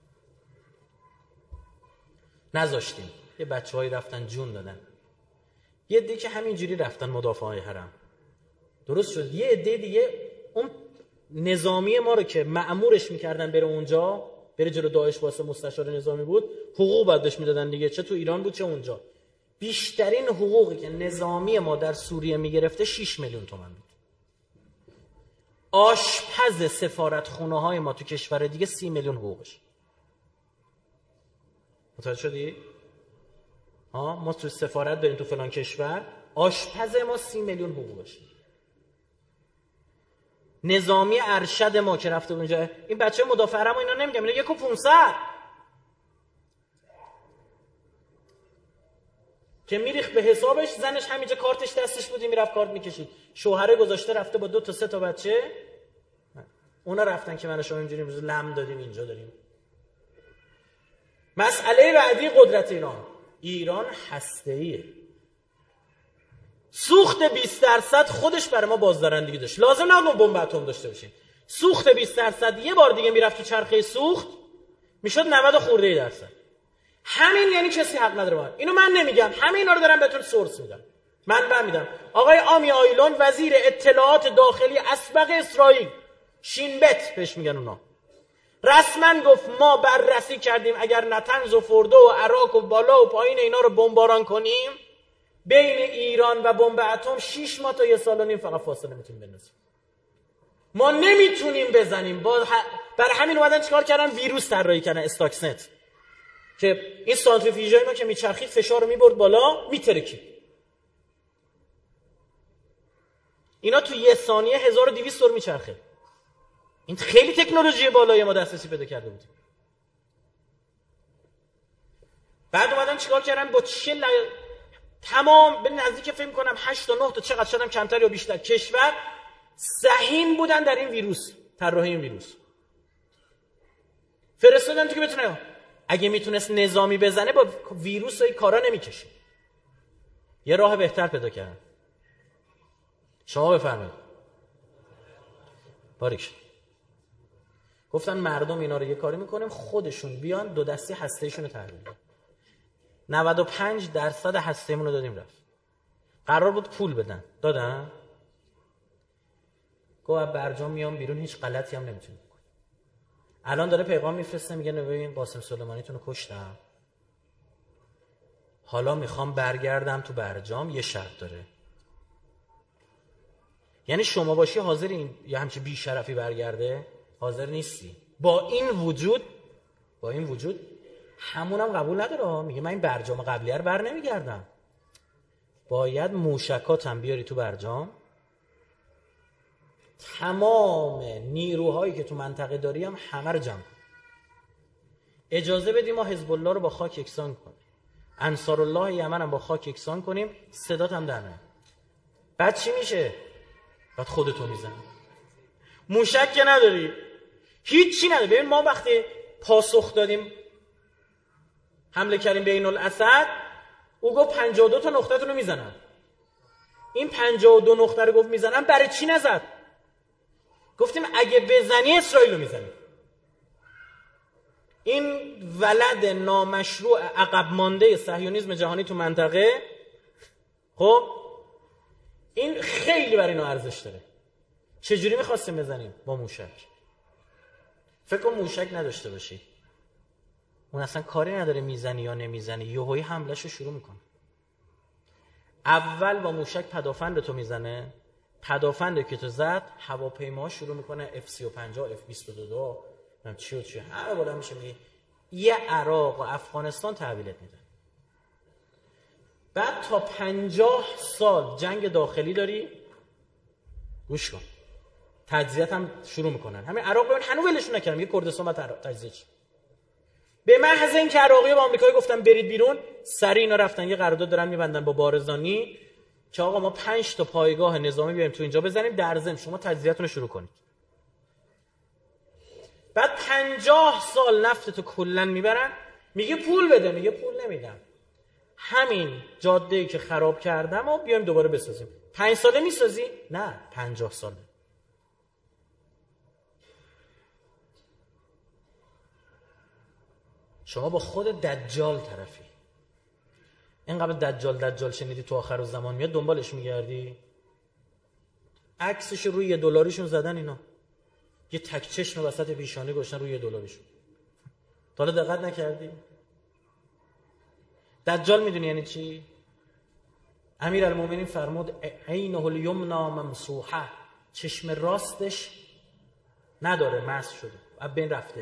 نذاشتیم. یه بچه‌هایی رفتن جون دادن، یه عده که همینجوری رفتن مدافعای حرم. درست شد. یه عده دیگه اون نظامی ما رو که مأمورش میکردن بره اونجا، بره جلو داعش، واسه مستشار نظامی بود، حقوق بعدش میدادن دیگه، چه تو ایران بود چه اونجا. بیشترین حقوقی که نظامی ما در سوریه میگرفته شش میلیون تومان بود. آشپز سفارتخونه های ما تو کشور دیگه سی میلیون حقوقش. متوجه شدی؟ ها، ما تو سفارت داریم تو فلان کشور، آشپز ما سی میلیون حقوقش. نظامی ارشد ما که رفته اونجا، این بچه مدافع حرم اینا نمیگم، اینا یک و پونصد که میریخ به حسابش، زنش همینجا کارتش دستش بودی میرفت کارت میکشید، شوهره گذاشته رفته با دو تا سه تا بچه، اونا رفتن که من شما اینجوری لم دادیم اینجا داریم. مسئله بعدی قدرت ایران. ایران هسته‌ایه. سوخت بیست درصد خودش برای ما بازدارندگی داشت. لازم نبود بمب اتم داشته باشیم. سوخت بیست درصد یه بار دیگه میرفت تو چرخه سوخت، میشد نود خورده درصد. همین یعنی کسی حق نداره باید. اینو من نمیگم، همه اینا رو دارم بهتون سورس میدم، منبع میدم. آقای آمی آیلون وزیر اطلاعات داخلی اسبق اسرائیل، شینبت بهش میگن اونا، رسما گفت ما بررسی کردیم اگر نتنز و فردو و عراق و بالا و پایین اینا رو بمباران کنیم، بین ایران و بمب اتم شش ماه تا یه سال و نیم فقط فاصله میتونیم بندازیم. ما نمیتونیم بزنیم. با ه... برای همین اومدن چیکار کردن؟ ویروس طراحی کردن، استاکسنت، که این سانتریفیوژای ما که میچرخید فشار رو میبرد بالا، میترکید. اینا تو یه ثانیه هزار و دویست دور میچرخه. این خیلی تکنولوژی بالایی ما دسترسی پیدا کرده بودیم. بعد اومدن چیکار کردن؟ با چه ل... تمام به نزدیک فکر کنم هشت تا نه تا چقدر شدم کمتر یا بیشتر کشور سهیم بودن در این ویروس، طراحی این ویروس. فرستادن تو که بتونه، اگه میتونست نظامی بزنه با ویروس این کارا نمیکشه. یه راه بهتر پیدا کردن. شما بفرمایید. باریک. گفتن مردم اینا رو یه کاری میکنیم خودشون بیان دو دستی هسته‌ایشون رو تحویل بدن. نود و پنج درصد هسته‌مون رو دادیم رفت. قرار بود پول بدن، دادن؟ گفت برجام میام بیرون هیچ غلطی هم نمیتونیم بکنیم. الان داره پیغام میفرسته میگه ببین قاسم سلیمانیتون رو کشتم، حالا میخوام برگردم تو برجام، یه شرط داره. یعنی شما باشی حاضر این یا همچین بی شرفی برگرده؟ حاضر نیستی. با این وجود با این وجود همونم قبول نداره، میگه من این برجام قبلیه رو بر نمیگردم. باید موشکاتم بیاری تو برجام، تمام نیروهایی که تو منطقه داری هم همه رو جمع کن، اجازه بدیم ما حزب الله رو با خاک یکسان کنیم، انصار الله یمن هم با خاک یکسان کنیم، صدات هم در نیاد. بعد چی میشه؟ بعد خودتو میزنی. موشک که نداری، هیچ چی نداری. ببین ما وقتی پاسخ دادیم حمله کردیم بین الاسد، او گفت پنجاه و دو تا نقطه تونو میزنن. این پنجاه و دو نقطه رو گفت میزنن، برای چی نزد؟ گفتیم اگه بزنی اسرائیل رو میزنی. این ولد نامشروع عقب مانده صهیونیسم جهانی تو منطقه، خب این خیلی برای اینا ارزش داره. چجوری میخواستیم بزنیم؟ با موشک. فکر کن موشک نداشته باشی، اون اصلا کاری نداره میزنی یا نمیزنی، یهویی حملهشو شروع میکنه. اول با موشک پدافند تو میزنه، پدافند که تو زد هواپیما شروع میکنه اف سی و پنجاه، اف بیست و دو، هم چی و چی، همه بالا میشه میگه یه عراق و افغانستان تحویلت میدن. بعد تا پنجاه سال جنگ داخلی داری، گوش کن، تجزیه‌ات هم شروع میکنن. همین عراق ببین هنوز ولشون نکردن، یه کردستان بعد تجزیه چی. به محض اینکه عراقی‌ها با آمریکایی گفتن برید بیرون، سری اینا رفتن یه قرارداد دارن میبندن با بارزانی که آقا ما پنج تا پایگاه نظامی بیاریم تو اینجا بزنیم، در ضمن شما تجزیه‌تون رو شروع کنید. بعد پنجاه سال نفتتو کلا میبرن، میگه پول بده، میگه پول نمیدم، همین جاده‌ای که خراب کردم و بیایم دوباره بسازیم. پنج ساله میسازی؟ نه، پنجاه ساله. شما با خود دجال طرفی. اینقدر دجال دجال شنیدی تو آخر الزمان میاد دنبالش میگردی؟ عکسش روی یه دلاریشون زدن اینا، یه تک چشم وسط پیشانی گذاشتن روی یه دلاریشون. تا حالا دقت نکردی؟ دجال میدونی یعنی چی؟ امیرالمومنین فرمود عینه الیمنا ممسوحه، چشم راستش نداره، مسح شده، از بین رفته.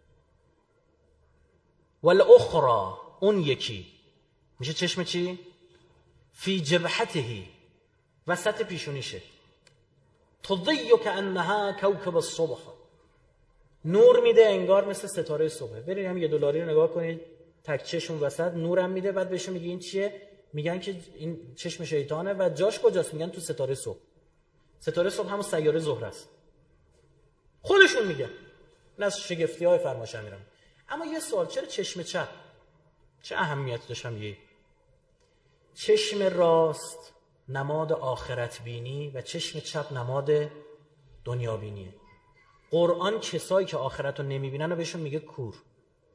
والاخرى، اون یکی میشه چشم چی؟ فی جبهته، وسط پیشونیشه. تضیء کانها کوكب الصبح، نور میده انگار مثل ستاره صبح. برید هم یه دلاری رو نگاه کنید، تک چشم وسط نورم میده، بعد بهش میگه این چیه؟ میگن که این چشم شیطانه. و جاش کجاست؟ میگن تو ستاره صبح. ستاره صبح همون سیاره زهره است، خودشون میگن. این از شگفتی های فرمایش امیرم. اما یه سوال، چرا چشم چپ؟ چه اهمیتی داشتم؟ یه چشم راست نماد آخرت بینی و چشم چپ نماد دنیا بینیه. قرآن کسایی که آخرت رو نمیبینن رو بهشون میگه کور.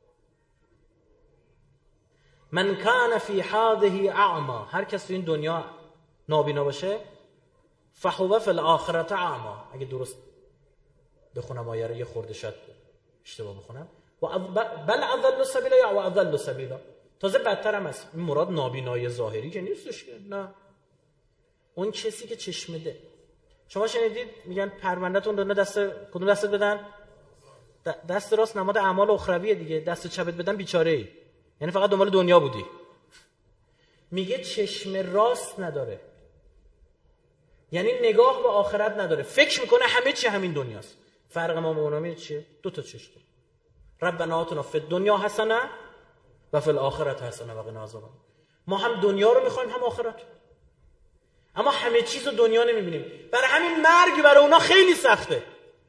من کان فی هذه اعما، هر کس تو این دنیا نابینا باشه، فهو فی الاخرة اعما. اگه درست بخونم آیه رو، یه خورده شاید اشتباه بخونم، بل اضل سبیلا یا و اضل سبیلا، تازه بدتر هم هست. این مراد نابینایی ظاهری که نیستش، نه، اون کسی که چشمده. شما شنیدید میگن پروندهتون دونه دست کدوم دستت بدن؟ دست راست نماد اعمال اخرویه دیگه، دست چپت بدن بیچاره ای، یعنی فقط دنبال دنیا بودی. میگه چشم راست نداره، یعنی نگاه به آخرت نداره، فکر میکنه همه چی همین دنیاست. فرق ما با اونها چیه؟ دو تا چشم داره. ربنا آتنا فی الدنیا حسنه و فی الاخره حسنه و قنا عذاب النار. ما هم دنیا رو میخوایم هم آخرت، اما همه چیز رو دنیا نمیبینیم. برای همین مرگ برای اونا خیلی سخته.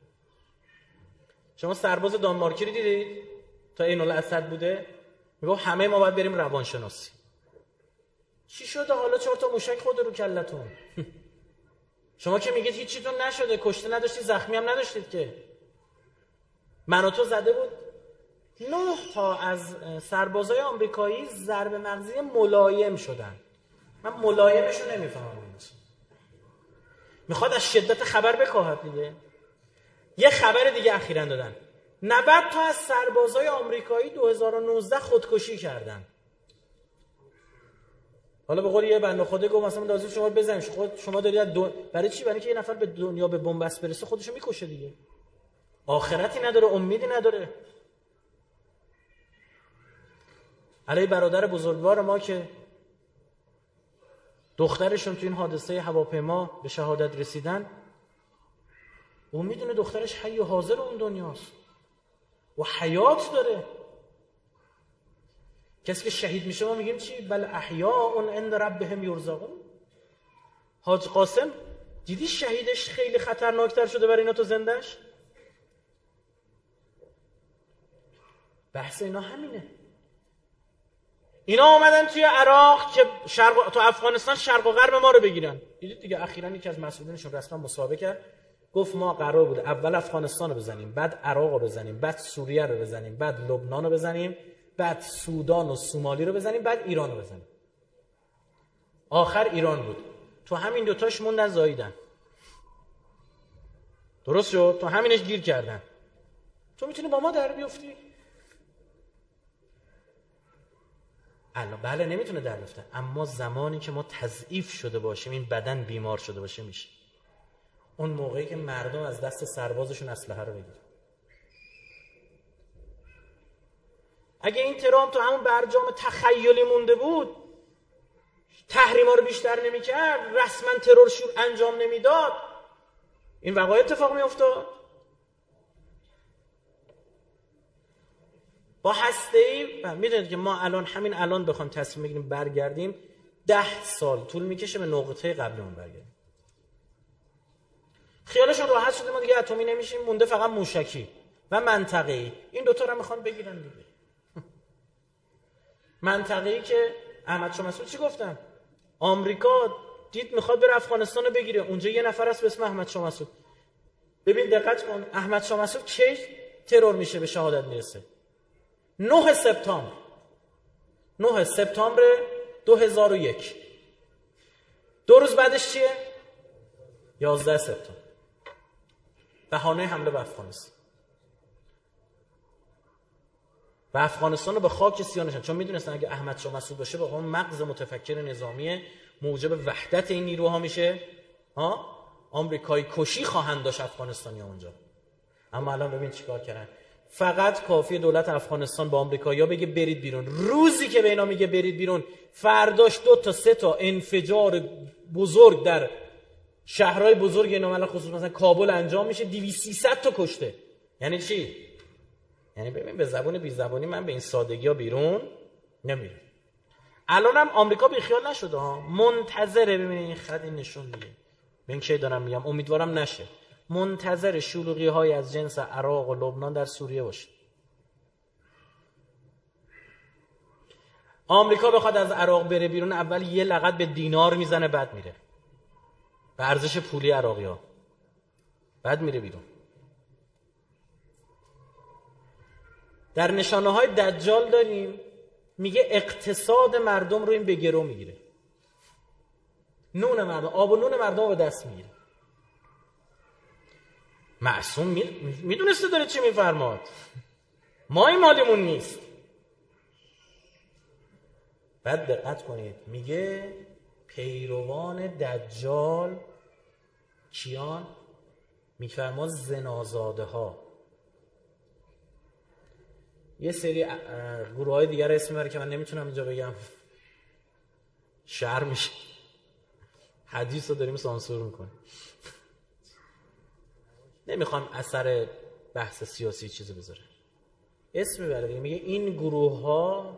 شما سرباز دانمارکی رو دیدید تا عین الاسد بوده، میگه همه ما باید بریم روانشناسی. چی شده حالا؟ چهار تا موشک خورده رو کلتون. شما که میگید هیچیتون نشده، کشته نداشتید، زخمی هم نداشتید که. من و تو زده بود نه تا از سربازای آمریکایی ضربه مغزی ملایم شدن. من ملایمشو نمیفهمم. میخواد از شدت خبر بکاهد دیگه. یه خبر دیگه اخیراً دادن، نود تا از سربازای آمریکایی دو هزار و نوزده خودکشی کردن. حالا به قول یه بنده خدا گفت مثلا لازم شما بزنیم، خود شما دارید دو... برای چی؟ برای اینکه یه نفر به دنیا به بنبست برسه خودشو میکشه دیگه. آخرتی نداره، امیدی نداره. علی برادر بزرگوار ما که دخترشون تو این حادثه هواپیما به شهادت رسیدن، اون میدونه دخترش حی و حاضر اون دنیاست و حیات داره. کسی که شهید میشه ما میگیم چی؟ بل احیاء عند ربهم یرزقون. حاج قاسم دیدی شهیدش خیلی خطرناکتر شده برای اینا تو زندهش؟ بحث اینا همینه. اینا آمدن توی عراق که شرق تو افغانستان شرق و غرب ما رو بگیرن. دیدید دیگه اخیراً یکی از مسئولینشون رسما مصاحبه کرد، گفت ما قرار بود اول افغانستان رو بزنیم، بعد عراق رو بزنیم، بعد سوریه رو بزنیم، بعد لبنان رو بزنیم، بعد سودان و سومالی رو بزنیم، بعد ایران رو بزنیم. آخر ایران بود. تو همین دوتاش موندن زاییدن. درست شد؟ تو همینش گیر کردن. تو میتونی با ما در بیفتی؟ الان بله نمیتونه در بیفته، اما زمانی که ما تضعیف شده باشیم، این بدن بیمار شده باشه میشه. اون موقعی که مردم از دست سربازشون اسلحه رو بگیرن. اگه این ترامپ تو همون برجام تخیلی مونده بود، تحریما رو بیشتر نمی‌کرد، رسما ترور شور انجام نمیداد، این وقایع اتفاق میافتاد. با هسته‌ای میدونید که ما الان همین الان بخوام تصمیم بگیریم برگردیم، ده سال طول میکشه به نقطه قبلمون برگردیم. خیالشون راحت شده ما دیگه اتمی نمیشیم، مونده فقط موشکی و منطقه‌ای. این دوتا رو میخوان بگیرن دیگه. منطقه‌ای که احمد شاه مسعود چی گفتن؟ آمریکا دید میخواد بره افغانستان رو بگیره، اونجا یه نفر هست به اسم احمد شاه مسعود. ببین دقت کن، احمد شاه مسعود کی ترور میشه به شهادت میرسه؟ نه سپتامبر نه سپتامبر دو هزار و یک. دو روز بعدش چیه؟ یازده سپتامبر. بهانه حمله به افغانستان. و افغانستان رو به خاک سیانشن، چون میدونستن اگه احمد شاه مسعود باشه با اون مغز متفکر نظامی موجب وحدت این نیروها میشه، ها آمریکایی کشی خواهند داشت افغانستانی اونجا. اما الان ببین چیکار کردن. فقط کافیه دولت افغانستان با آمریکایی‌ها بگه برید بیرون. روزی که به اینا میگه برید بیرون، فرداش دو تا سه تا انفجار بزرگ در شهرهای بزرگ اینا، مثلا خصوصا مثلا کابل انجام میشه، دویست سیصد تا کشته. یعنی چی؟ یعنی ببین به زبون بی زبانی من به این سادگی‌ها بیرون نمیرم. الانم آمریکا بی خیال نشده ها، منتظره. ببینید این خط این نشون دیگه. ببین چه دارم میگم، امیدوارم نشه. منتظر شلوغی‌های از جنس عراق و لبنان در سوریه باشه. آمریکا بخواد از عراق بره بیرون، اول یه لغت به دینار میزنه، بعد میره به ارزش پولی عراقی‌ها، بعد میره بیرون. در نشانه‌های دجال داریم میگه اقتصاد مردم رو این به گرو میگیره، نون مردم، آب و نون مردم رو به دست میگیره. معصوم میدونسته داره چی میفرماد، ما این مالیمون نیست. بعد دقت کنید میگه پیروان دجال کیان؟ میفرماد زنازاده ها. یه سری گروه های دیگر اسم میبره که من نمیتونم اینجا بگم، شعر میشه، حدیث رو داریم سانسور میکنیم، نمیخوام اثر بحث سیاسی چیزی بذاره، اسم میبره دیگه. میگه این گروه ها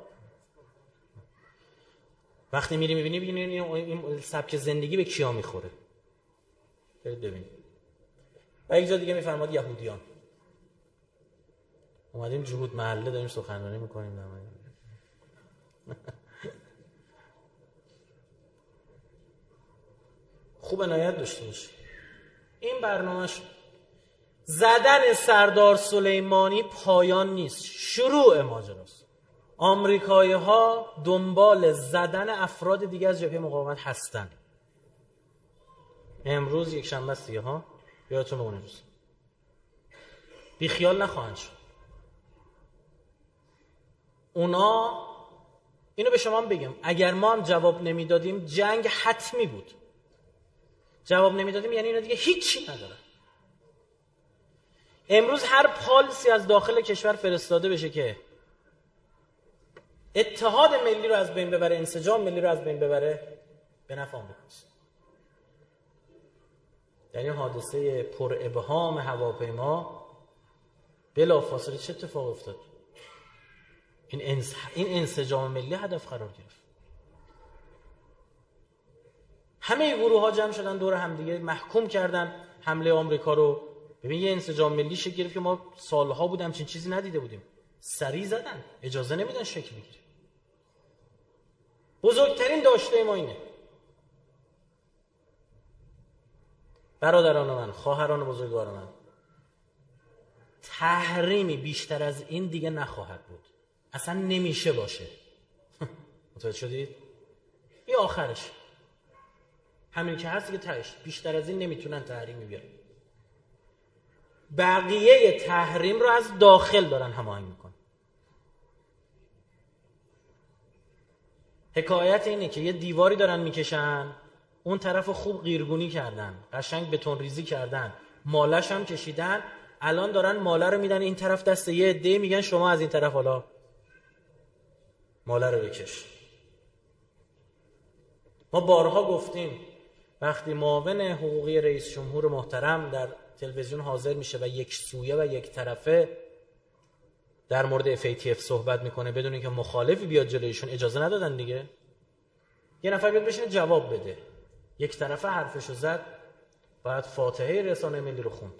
وقتی میری میبینی ببینی این سبک زندگی به کیا میخوره. برید ببینید. و یک جا دیگه میفرماد یهودیان. اومدیم جهود محله داریم سخنرانی میکنیم. خوب عنایت داشته باشی. این برنامهش زدن سردار سلیمانی پایان نیست، شروع ماجراست. آمریکایی ها دنبال زدن افراد دیگه از جبهه مقاومت هستن. امروز یک شنبه است دیگه ها، یادتون اون روز بی خیال نخواهند شد. اونا اینو به شما هم بگم، اگر ما هم جواب نمیدادیم جنگ حتمی بود. جواب نمیدادیم یعنی اینا دیگه هیچی ندارن. امروز هر پالسی از داخل کشور فرستاده بشه که اتحاد ملی رو از بین ببره، انسجام ملی رو از بین ببره، به نفع آمریکاست. یعنی حادثه پر ابهام هواپیما بلافاصله چه اتفاق افتاد؟ این انس... این انسجام ملی هدف قرار گرفت. همه گروه ها جمع شدن دور هم دیگه، محکوم کردن حمله آمریکا رو. ببین یه انسجام ملی شکل گرفت که ما سالها بود همچین چیزی ندیده بودیم. سریع زدن، اجازه نمیدن شکل بگیره. بزرگترین داشته ما اینه. برادران من، خواهران بزرگوار من، تحریمی بیشتر از این دیگه نخواهد بود. اصلا نمیشه باشه. متوجه شدید؟ این آخرش. همین که هست که تهش. بیشتر از این نمیتونن تحریمی بیارن. بقیه تحریم رو از داخل دارن هماهنگ میکنن. حکایت اینه که یه دیواری دارن میکشن، اون طرف خوب قیرگونی کردن، قشنگ بتون ریزی کردن، مالش هم کشیدن، الان دارن ماله رو میدن این طرف دست یه عده، میگن شما از این طرف حالا ماله رو بکش. ما بارها گفتیم وقتی معاون حقوقی رئیس جمهور محترم در تلویزیون حاضر میشه و یک سویه و یک طرفه در مورد اف ای تی اف صحبت میکنه بدون اینکه مخالفی بیاد جلویشون، اجازه ندادن دیگه. یه نفر بیاد بشینه جواب بده، یک طرفه حرفشو زد، باید فاتحه رسانه ملی رو خوند.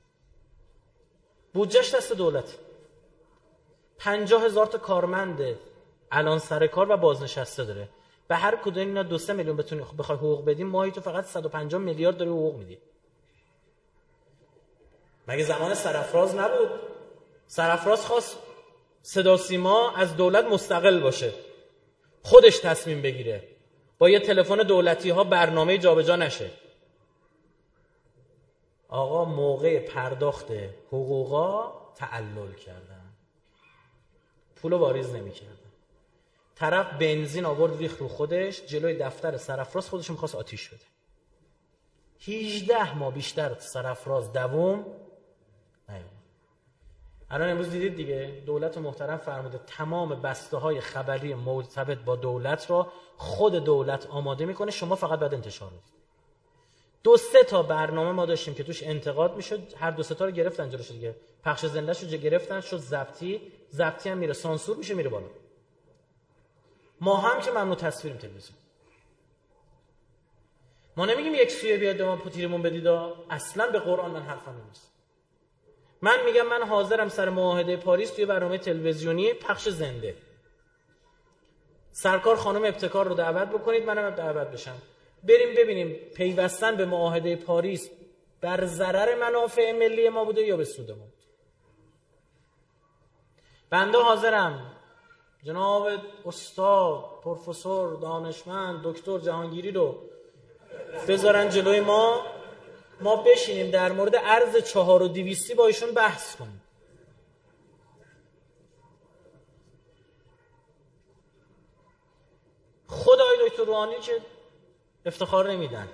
بودجهش دست دولت، پنجاه هزار تا کارمند الان سر کار و بازنشسته داره. به هر کدوم اینا دو سه میلیون بتونی بخوای حقوق بدیم، ماهی تو فقط صد و پنجاه میلیارد داری حقوق میدی. مگه زمان سرافراز نبود؟ سرافراز خواست صدا سیما از دولت مستقل باشه، خودش تصمیم بگیره، با یه تلفن دولتی ها برنامه جابجا نشه. آقا موقع پرداخت حقوقا تعلل کردن، پولو واریز نمی‌کردن. طرف بنزین آورد ریخت رو خودش، جلوی دفتر سرافراز خودش می‌خواست آتیش بده. هجده ماه بیشتر سرافراز دوام نیومد. الان امروز دیدید دیگه، دولت محترم فرموده تمام بسته‌های خبری مرتبط با دولت را خود دولت آماده میکنه، شما فقط باید انتشار بدید. دو سه تا برنامه ما داشتیم که توش انتقاد میشد، هر دو سه تا رو گرفتن جلوش دیگه، پخش زنده‌شو گرفتن، شد ضبطی، ضبطی هم میره سانسور میشه، میره بالا. ما هم که ممنوع تصویریم تلویزیون. ما نمیگیم یک سویه بیاد ما پوتیرمون بدید، اصلا به قرآن من حرفم نیست. من میگم من حاضرم سر معاهده پاریس توی برنامه تلویزیونی پخش زنده. سرکار خانم ابتکار رو دعوت بکنید، منم دعوت بشم. بریم ببینیم پیوستن به معاهده پاریس بر ضرر منافع ملی ما بوده یا به سود ما. بنده حاضرم جناب استاد پروفسور دانشمند دکتر جهانگیری رو بذارن جلوی ما، ما بشینیم در مورد ارز چهار و دویستی با ایشون بحث کنیم. خدای دکتر روحانی که افتخار نمیدن،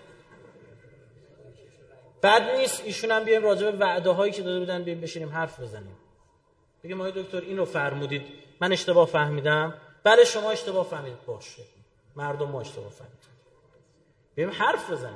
بد نیست ایشون هم بیایم راجع به وعده هایی که داده بودن بیایم بشینیم حرف بزنیم، بگیم آقای دکتر این رو فرمودید من اشتباه فهمیدم، بله شما اشتباه فهمیدید، باشه مردم ما اشتباه فهمیدن، بیایم حرف بزنیم.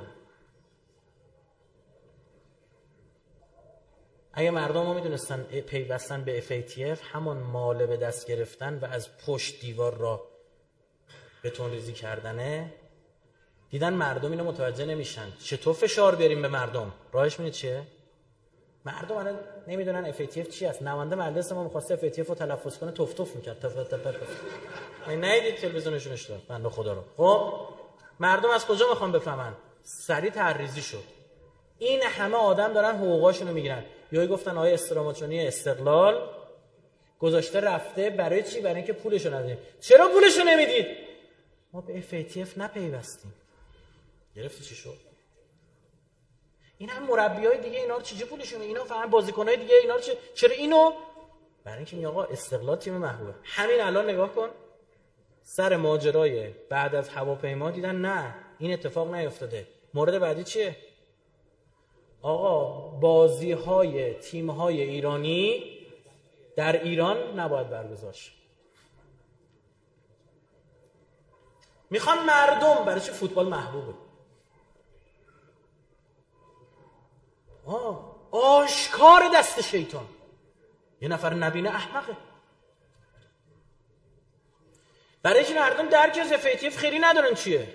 اگه مردم ما میدونستن پیوستن به اف ای تی اف همون ماله به دست گرفتن و از پشت دیوار را بتون ریزی کردنه، دیدن مردم اینو متوجه نمیشن. چطور فشار بیاریم به مردم؟ راهش میدونید چیه؟ مردم الان نمیدونن اف ای تی اف چی است. نماینده مجلس ما می‌خواسته اف ای تی اف رو تلفظ کنه، تف تف می‌کرد، تف تف تف. من ندیدید تلویزیونشونش داد بنده خدا رو. خب مردم از کجا میخوان بفهمن؟ سریع تعریضی شد. این همه آدم دارن حقوقاشونو میگیرن. یهو گفتن آقای استراماچونی استقلال گذاشته رفته برای چی؟ برای اینکه پولشو ندید. چرا پولشو نمیدید؟ ما به اف ای تی اف نپیوستیم. گرفتی چی شد؟ این هم مربیای دیگه اینا رو چجوری پولشون، اینا فقط بازیکنای دیگه اینا رو چه؟ چرا اینو؟ برای اینکه میگه آقا استقلال تیم محبوبه. همین الان نگاه کن سر ماجرای بعد از هواپیما دیدن نه این اتفاق نیفتاده. مورد بعدی چیه؟ آقا بازی‌های تیم‌های ایرانی در ایران نباید برگزار شه. میخوان مردم برای چه فوتبال محبوبه. آه آشکار دست شیطان. یه نفر نبینه احمقه. برای که مردم درک از اف ای تی اف خیلی ندارن چیه.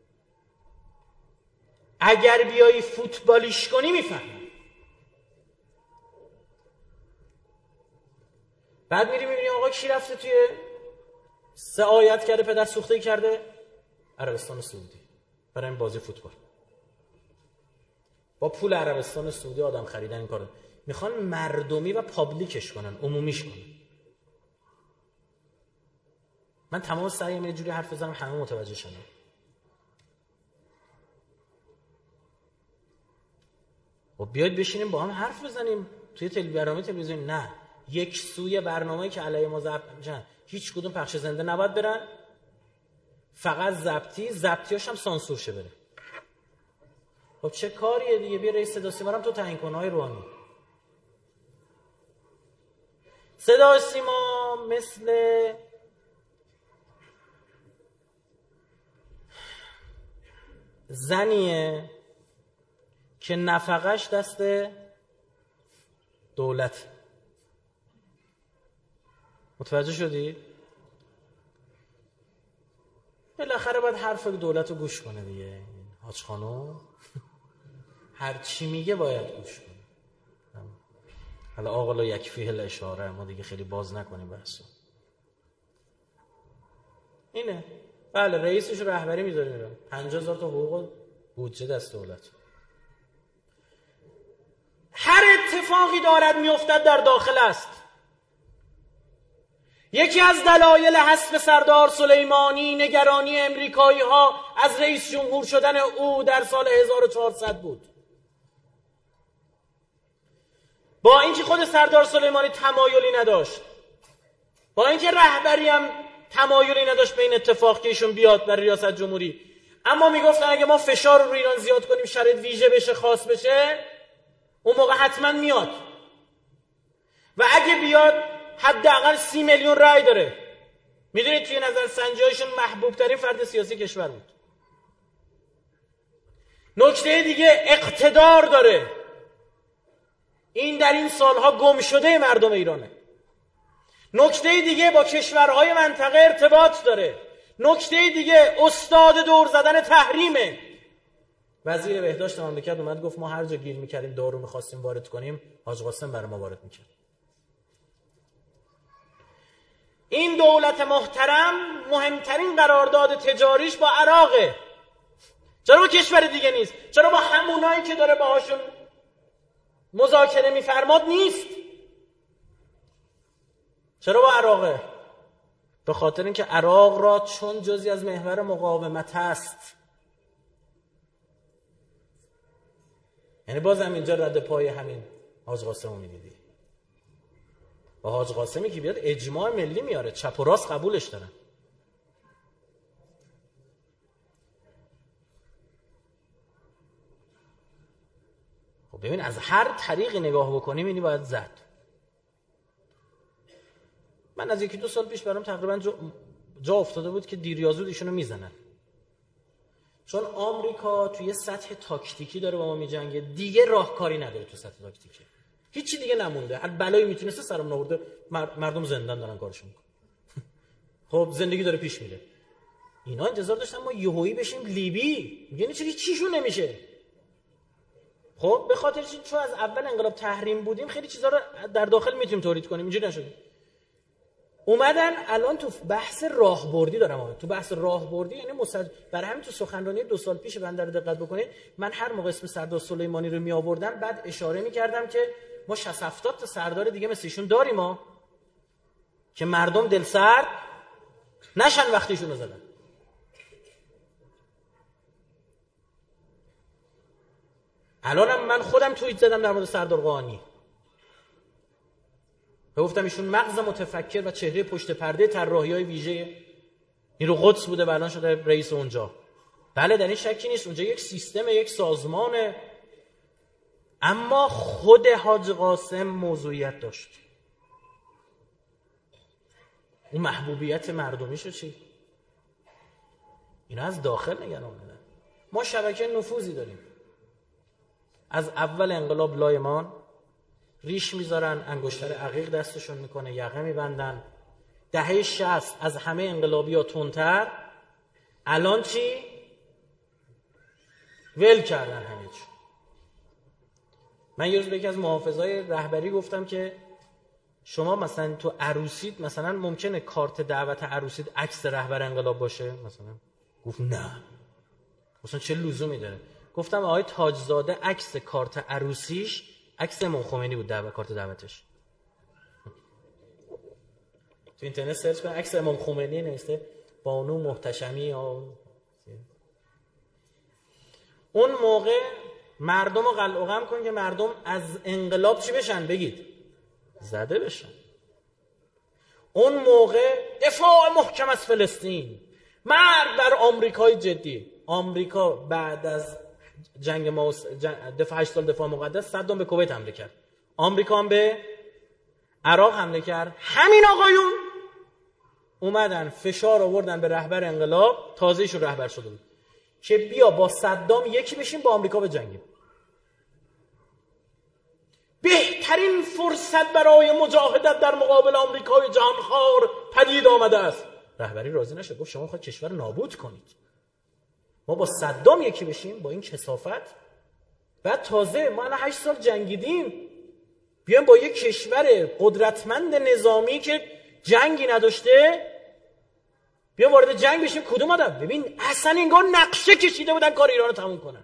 اگر بیایی فوتبالیش کنی میفهمی. بعد میری میبینی آقا کی رفته توی سه آیت کرده پدر سوخته‌ای کرده عربستان سعودی برای این بازی فوتبال. با پول عربستان سعودی آدم خریدن این کارو. میخوان مردمی و پابلیکش کنن، عمومیش کنن. من تمام سعیم یه جوری حرف بزنم همه متوجه شن. و بیاید بشینیم با هم حرف بزنیم توی تلویزیون برنامه تلویزیون. نه یک سوی برنامه‌ای که علیه ما ضبط میشن هیچ کدوم پخش زنده نباید برن، فقط ضبطی، ضبطیاش هم سانسور شه بره. خب چه کاریه دیگه؟ بیا رئیس صدا سیما رو تو تعیین کن های روحانی. صدا سیما مثل زنیه که نفقش دست دولت. متوجه شدی؟ بالاخره باید حرف دولت رو گوش کنه دیگه. حاج خانم هر چی میگه باید گوش کنه. حالا آقا یکفیه الاشاره، ما دیگه خیلی باز نکنیم بحثو. اینه. بله رئیسش رهبری میذاره میرم پنجاه هزار تا حقوق بودجه دست دولت. هر اتفاقی دارد میافتد در داخل است. یکی از دلایل حذف سردار سلیمانی نگرانی امریکایی ها از رئیس جمهور شدن او در سال هزار و چهارصد بود. با اینکه خود سردار سلیمانی تمایلی نداشت، با اینکه رهبری هم تمایلی نداشت به این اتفاق که ایشون بیاد برای ریاست جمهوری، اما میگفتن اگه ما فشار رو ایران زیاد کنیم شرایط ویژه بشه خاص بشه اون موقع حتما میاد و اگه بیاد حداقل سی میلیون رای داره. میدونید توی نظر سنجی‌هاشون محبوب ترین فرد سیاسی کشور بود. نکته دیگه اقتدار داره. این در این سالها گم شده مردم ایرانه. نکته دیگه با کشورهای منطقه ارتباط داره. نکته دیگه استاد دور زدن تحریمه. وزیر بهداشت مملکت اومد گفت ما هر جا گیر میکردیم دارو میخواستیم وارد کنیم حاج قاسم برای ما وارد میکرد. این دولت محترم مهمترین قرارداد تجاریش با عراقه. چرا با کشور دیگه نیست؟ چرا با همونایی که داره باهاشون مذاکره میفرماد نیست؟ چرا با عراقه؟ به خاطر اینکه عراق را چون جزئی از محور مقاومت است. یعنی بازم اینجا رد پای همین حاج قاسم رو میدیدی. و حاج قاسمی که بیاد اجماع ملی میاره، چپ و راست قبولش دارن. خب ببین از هر طریقی نگاه بکنیم اینی باید زد. من از یکی دو سال پیش برام تقریبا جا, جا افتاده بود که دیر یا زود ایشونو میزنن، چون آمریکا توی سطح تاکتیکی داره با ما میجنگه، دیگه راهکاری نداره تو سطح تاکتیکی، هیچی دیگه نمونده. هر بلایی میتونسته سرمون آورده، مردم زندان دارن کارشون میکنن. خب زندگی داره پیش میره. اینا انتظار داشتن ما یهویی بشیم لیبی، میگن چرا چیشون نمیشه. خب به خاطر چون از اول انقلاب تحریم بودیم خیلی چیزا رو در داخل میتونیم تولید کنیم، اینجوری نشد. اومدن الان تو بحث راهبردی دارم، تو بحث راهبردی یعنی مصد... برای همین تو سخنرانی دو سال پیش بنده رو دقت بکنید، من هر موقع اسم سردار سلیمانی رو می آوردم بعد اشاره می‌کردم که ما شصت هفتاد تا سردار دیگه مثل ایشون داریم ما که مردم دل سرد نشن وقتی ایشون رو زدن. الانم من خودم توییت زدم در مورد سردار قانی، گفتم ایشون مغز متفکر و چهره پشت پرده طراحی‌های ویژه نیرو قدس بوده و الان شده رئیس اونجا. بله در این شکی نیست، اونجا یک سیستم، یک سازمانه. اما خود حاج قاسم موضوعیت داشت. اون محبوبیت مردمیشو چی؟ اینا از داخل نگران بودن. ما شبکه نفوذی داریم. از اول انقلاب لایمان ریش میذارن، انگشتر عقیق دستشون میکنه، یقه میبندن. دهه شصت از همه انقلابی ها تندتر. الان چی؟ ول کردن همه چی. من یه روز به یکی از محافظای رهبری گفتم که شما مثلا تو عروسیت مثلا ممکنه کارت دعوت عروسیت عکس رهبر انقلاب باشه مثلا؟ گفت نه. مثلا چه لزومی داره؟ گفتم آقای تاجزاده عکس کارت عروسیش عکس امام خمینی بود، دعوت کارت دعوتش. تو اینترنت سرچ کن عکس امام خمینی نوشته بانو محتشمی یا اون موقع مردم رو قلع و قم کن که مردم از انقلاب چی بشن؟ بگید زده بشن. اون موقع دفاع محکم از فلسطین، مرد بر آمریکای جدی. آمریکا بعد از جنگ ما دفاع هشت سال دفاع مقدس صدام به کویت حمله کرد، آمریکا هم به عراق حمله کرد. همین آقایون اومدن فشار آوردن به رهبر انقلاب، تازه ایشون رهبر شده بود، که بیا با صدام یکی بشیم با آمریکا بجنگیم. بهترین فرصت برای مجاهدت در مقابل آمریکای جهانخوار پدید آمده است. رهبری راضی نشد، گفت شما خواهید کشور نابود کنید، ما با صدام یکی بشیم با این کثافت. بعد تازه ما الان هشت سال جنگیدیم، بیایم با یک کشور قدرتمند نظامی که جنگی نداشته بیایم وارد جنگ بشیم. کدوم آدم؟ ببین اصلا انگار نقشه کشیده بودن کار ایران رو تموم کنن.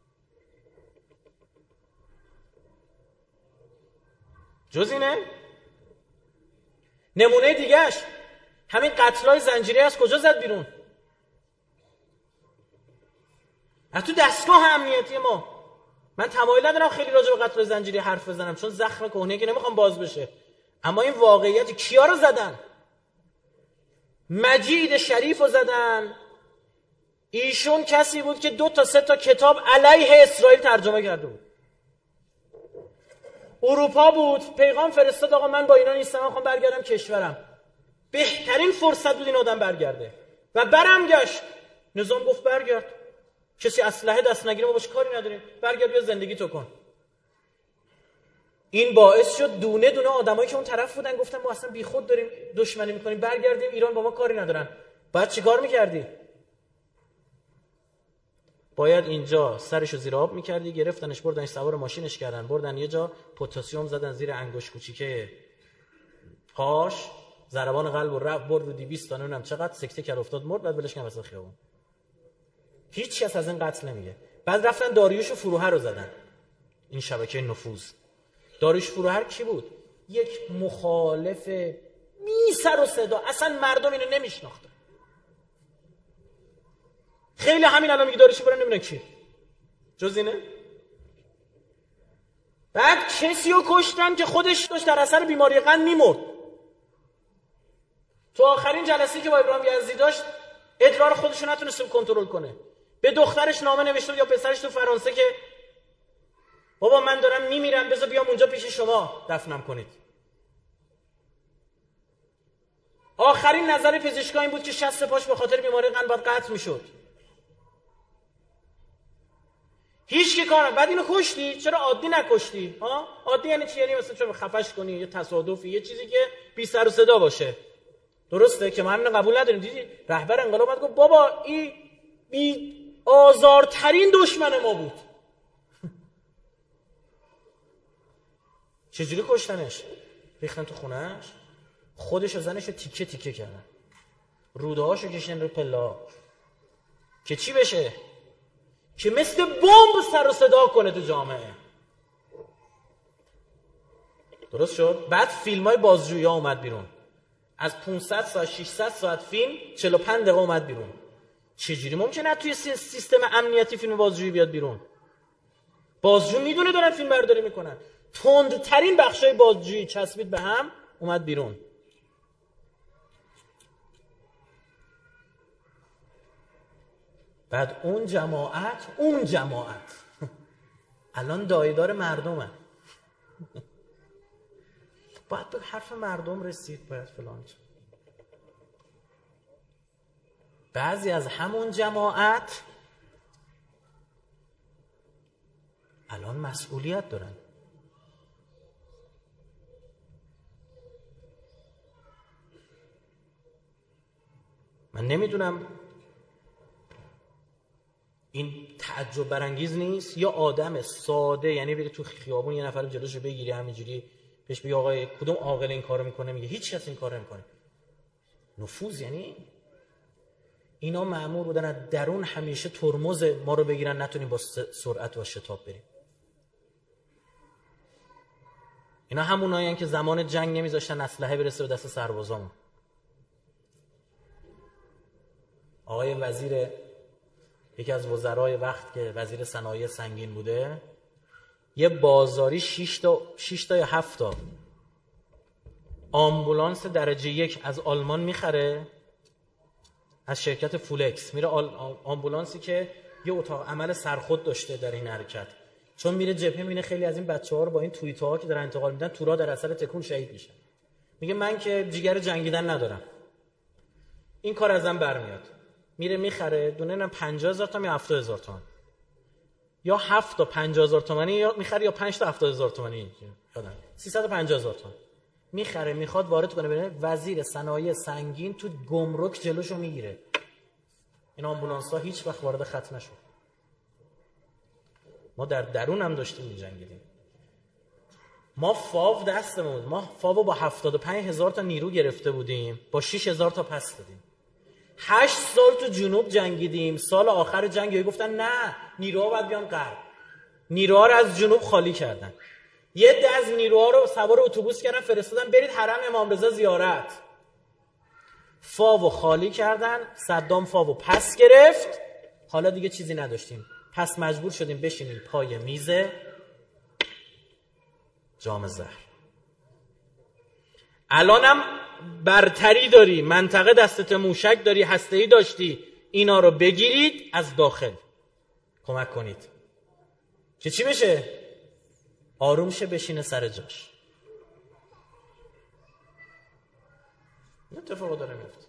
جز اینه نمونه دیگهش همین قتلای زنجیره از کجا زد بیرون؟ از تو دستگاه امنیتی ما. من تمایل ندارم خیلی راجع به قتل زنجیری حرف بزنم چون زخم کهنه که نمیخوام باز بشه، اما این واقعیت. کیا رو زدن؟ مجید شریف رو زدن. ایشون کسی بود که دو تا سه تا کتاب علیه اسرائیل ترجمه کرده بود. اروپا بود، پیغام فرستاد آقا من با اینا نیستم، من میخوام برگردم کشورم. بهترین فرصت بود این آدم برگرده و برم گشت. نظام گفت برگرد، کسی اسلحه دست نگیره ما باش کاری نداریم، برگرد بیا زندگی تو کن. این باعث شد دونه دونه آدمایی که اون طرف بودن گفتن ما اصلا بیخود داریم دشمنی میکنیم، برگردیم ایران با ما کاری ندارن. بعد چیکار میکردی؟ باید اینجا سرشو زیر آب میکردی، گرفتنش بردنش سوار ماشینش کردن، بردن یه جا پتاسیم زدن زیر انگشت کوچیکه پاش، ضربان قلب و رفت برد رو دویست تا نمیدونم چقدر، سکته کرد افتاد مرد، بعد ولش کردن وسط خیابون. هیچ کس از این قتل نمیگه. بعد رفتن داریوش فروهر رو زدن. این شبکه نفوذ. داریوش فروهر کی بود؟ یک مخالف بی سر و صدا، اصلا مردم اینو نمیشناختن. خیلی همین الان میگه داریشو برن نمیدونن کی جز اینه. بعد کسی رو کشتن که خودش داشت در اثر بیماری قند میمرد. تو آخرین جلسه‌ای که با ابراهیم یزدی داشت ادرار خودش رو نتونست کنترل کنه، به دخترش نامه نوشته یا پسرش تو فرانسه که بابا من دارم میمیرم بذار بیام اونجا پیش شما دفنم کنید. آخرین نظر پزشکا این بود که شست پاش به خاطر بیماری قند باید قطع میشد. هیچ کی کار. بعد اینو کشتی، چرا عادی نکشتی؟ ها عادی یعنی چی؟ یعنی مثلا چرا خفش کنی، یه تصادفی، یه چیزی که بی سر و صدا باشه. درسته که ما همین قبول نداریم. دیدی رهبر انقلاب اومد گفت بابا این بی آزارترین دشمن ما بود. چجوری کشتنش؟ ریختن تو خونهش، خودش و زنش رو تیکه تیکه کردن، روده هاشو کشیدن رو پلا که چی بشه؟ که مثل بمب سر و صدا کنه تو جامعه. درست شد؟ بعد فیلم های بازجویی ها اومد بیرون. از پانصد ساعت ششصد ساعت فیلم چهل و پنج دقیقه اومد بیرون. چجوری ممکنه توی سیستم امنیتی فیلم بازجویی بیاد بیرون؟ بازجو میدونه دارن فیلم برداری میکنن. تندترین بخشای بازجویی چسبید به هم اومد بیرون. بعد اون جماعت اون جماعت الان دایدار مردمه. باید به حرف مردم رسید، باید فلان. بعضی از همون جماعت الان مسئولیت دارن. من نمیدونم این تعجب برانگیز نیست؟ یا آدم ساده یعنی بری تو خیابون یه نفر جلوشو بگیری همینجوری بهش بگی آقا کدوم عاقل این کارو میکنه؟ میگه هیچ کس این کارو نمیکنه. نفوذ یعنی اینا مأمور بودن از درون همیشه ترمز ما رو بگیرن نتونیم با سرعت و شتاب بریم. اینا همونایین که زمان جنگ نمیذاشتن اسلحه برسه به دست سربازامون. آقای وزیر یکی از وزرای وقت که وزیر صنایع سنگین بوده یه بازاری شش تا شش تا یا هفت تا آمبولانس درجه یک از آلمان میخره، از شرکت فولکس. میره آمبولانسی که یه اتاق عمل سرخود داشته در این حرکت، چون میره جبهه میبینه خیلی از این بچه‌ها رو با این توییت‌ها که دارن انتقال میدن تورا در اثر تکون شهید میشن. میگه من که جیگر جنگیدن ندارم، این کار ازم برمیاد. میره میخره دونه نه پنجاه هزار تومان یا هفتاد هزار تومان، یا هفت تا پنجاه هزار تومانی یا میخره یا پنج تا هفتاد هزار تومانی، یادم سیصد و پنجاه هزار تومان میخره. میخواد وارد کنه ببینه وزیر صنایع سنگین تو گمرک جلوشو میگیره. این آمبولانس ها هیچ وقت وارد خط نشد. ما در درون هم داشتیم میجنگیدیم. ما فاو دستمون بود. ما فاو با هفتاد و پنج هزار تا نیرو گرفته بودیم، با شش هزار تا پس دادیم. هشت سال تو جنوب جنگیدیم. سال آخر جنگ یه گفتن نه نیروها باید بیان غرب. نیروها رو از جنوب خالی کردن. یه عده از نیروها رو سوار اتوبوس کردن فرستادن برید حرم امام رضا زیارت. فاو خالی کردن. صدام فاو پس گرفت. حالا دیگه چیزی نداشتیم. پس مجبور شدیم بشینیم پای میز جام زهر. الانم برتری داری، منطقه دستت موشک داری، هسته‌ای داشتی، اینا رو بگیرید از داخل کمک کنید که چی بشه؟ آروم شه، بشینه سر جاش. این اتفاقا داره میفته.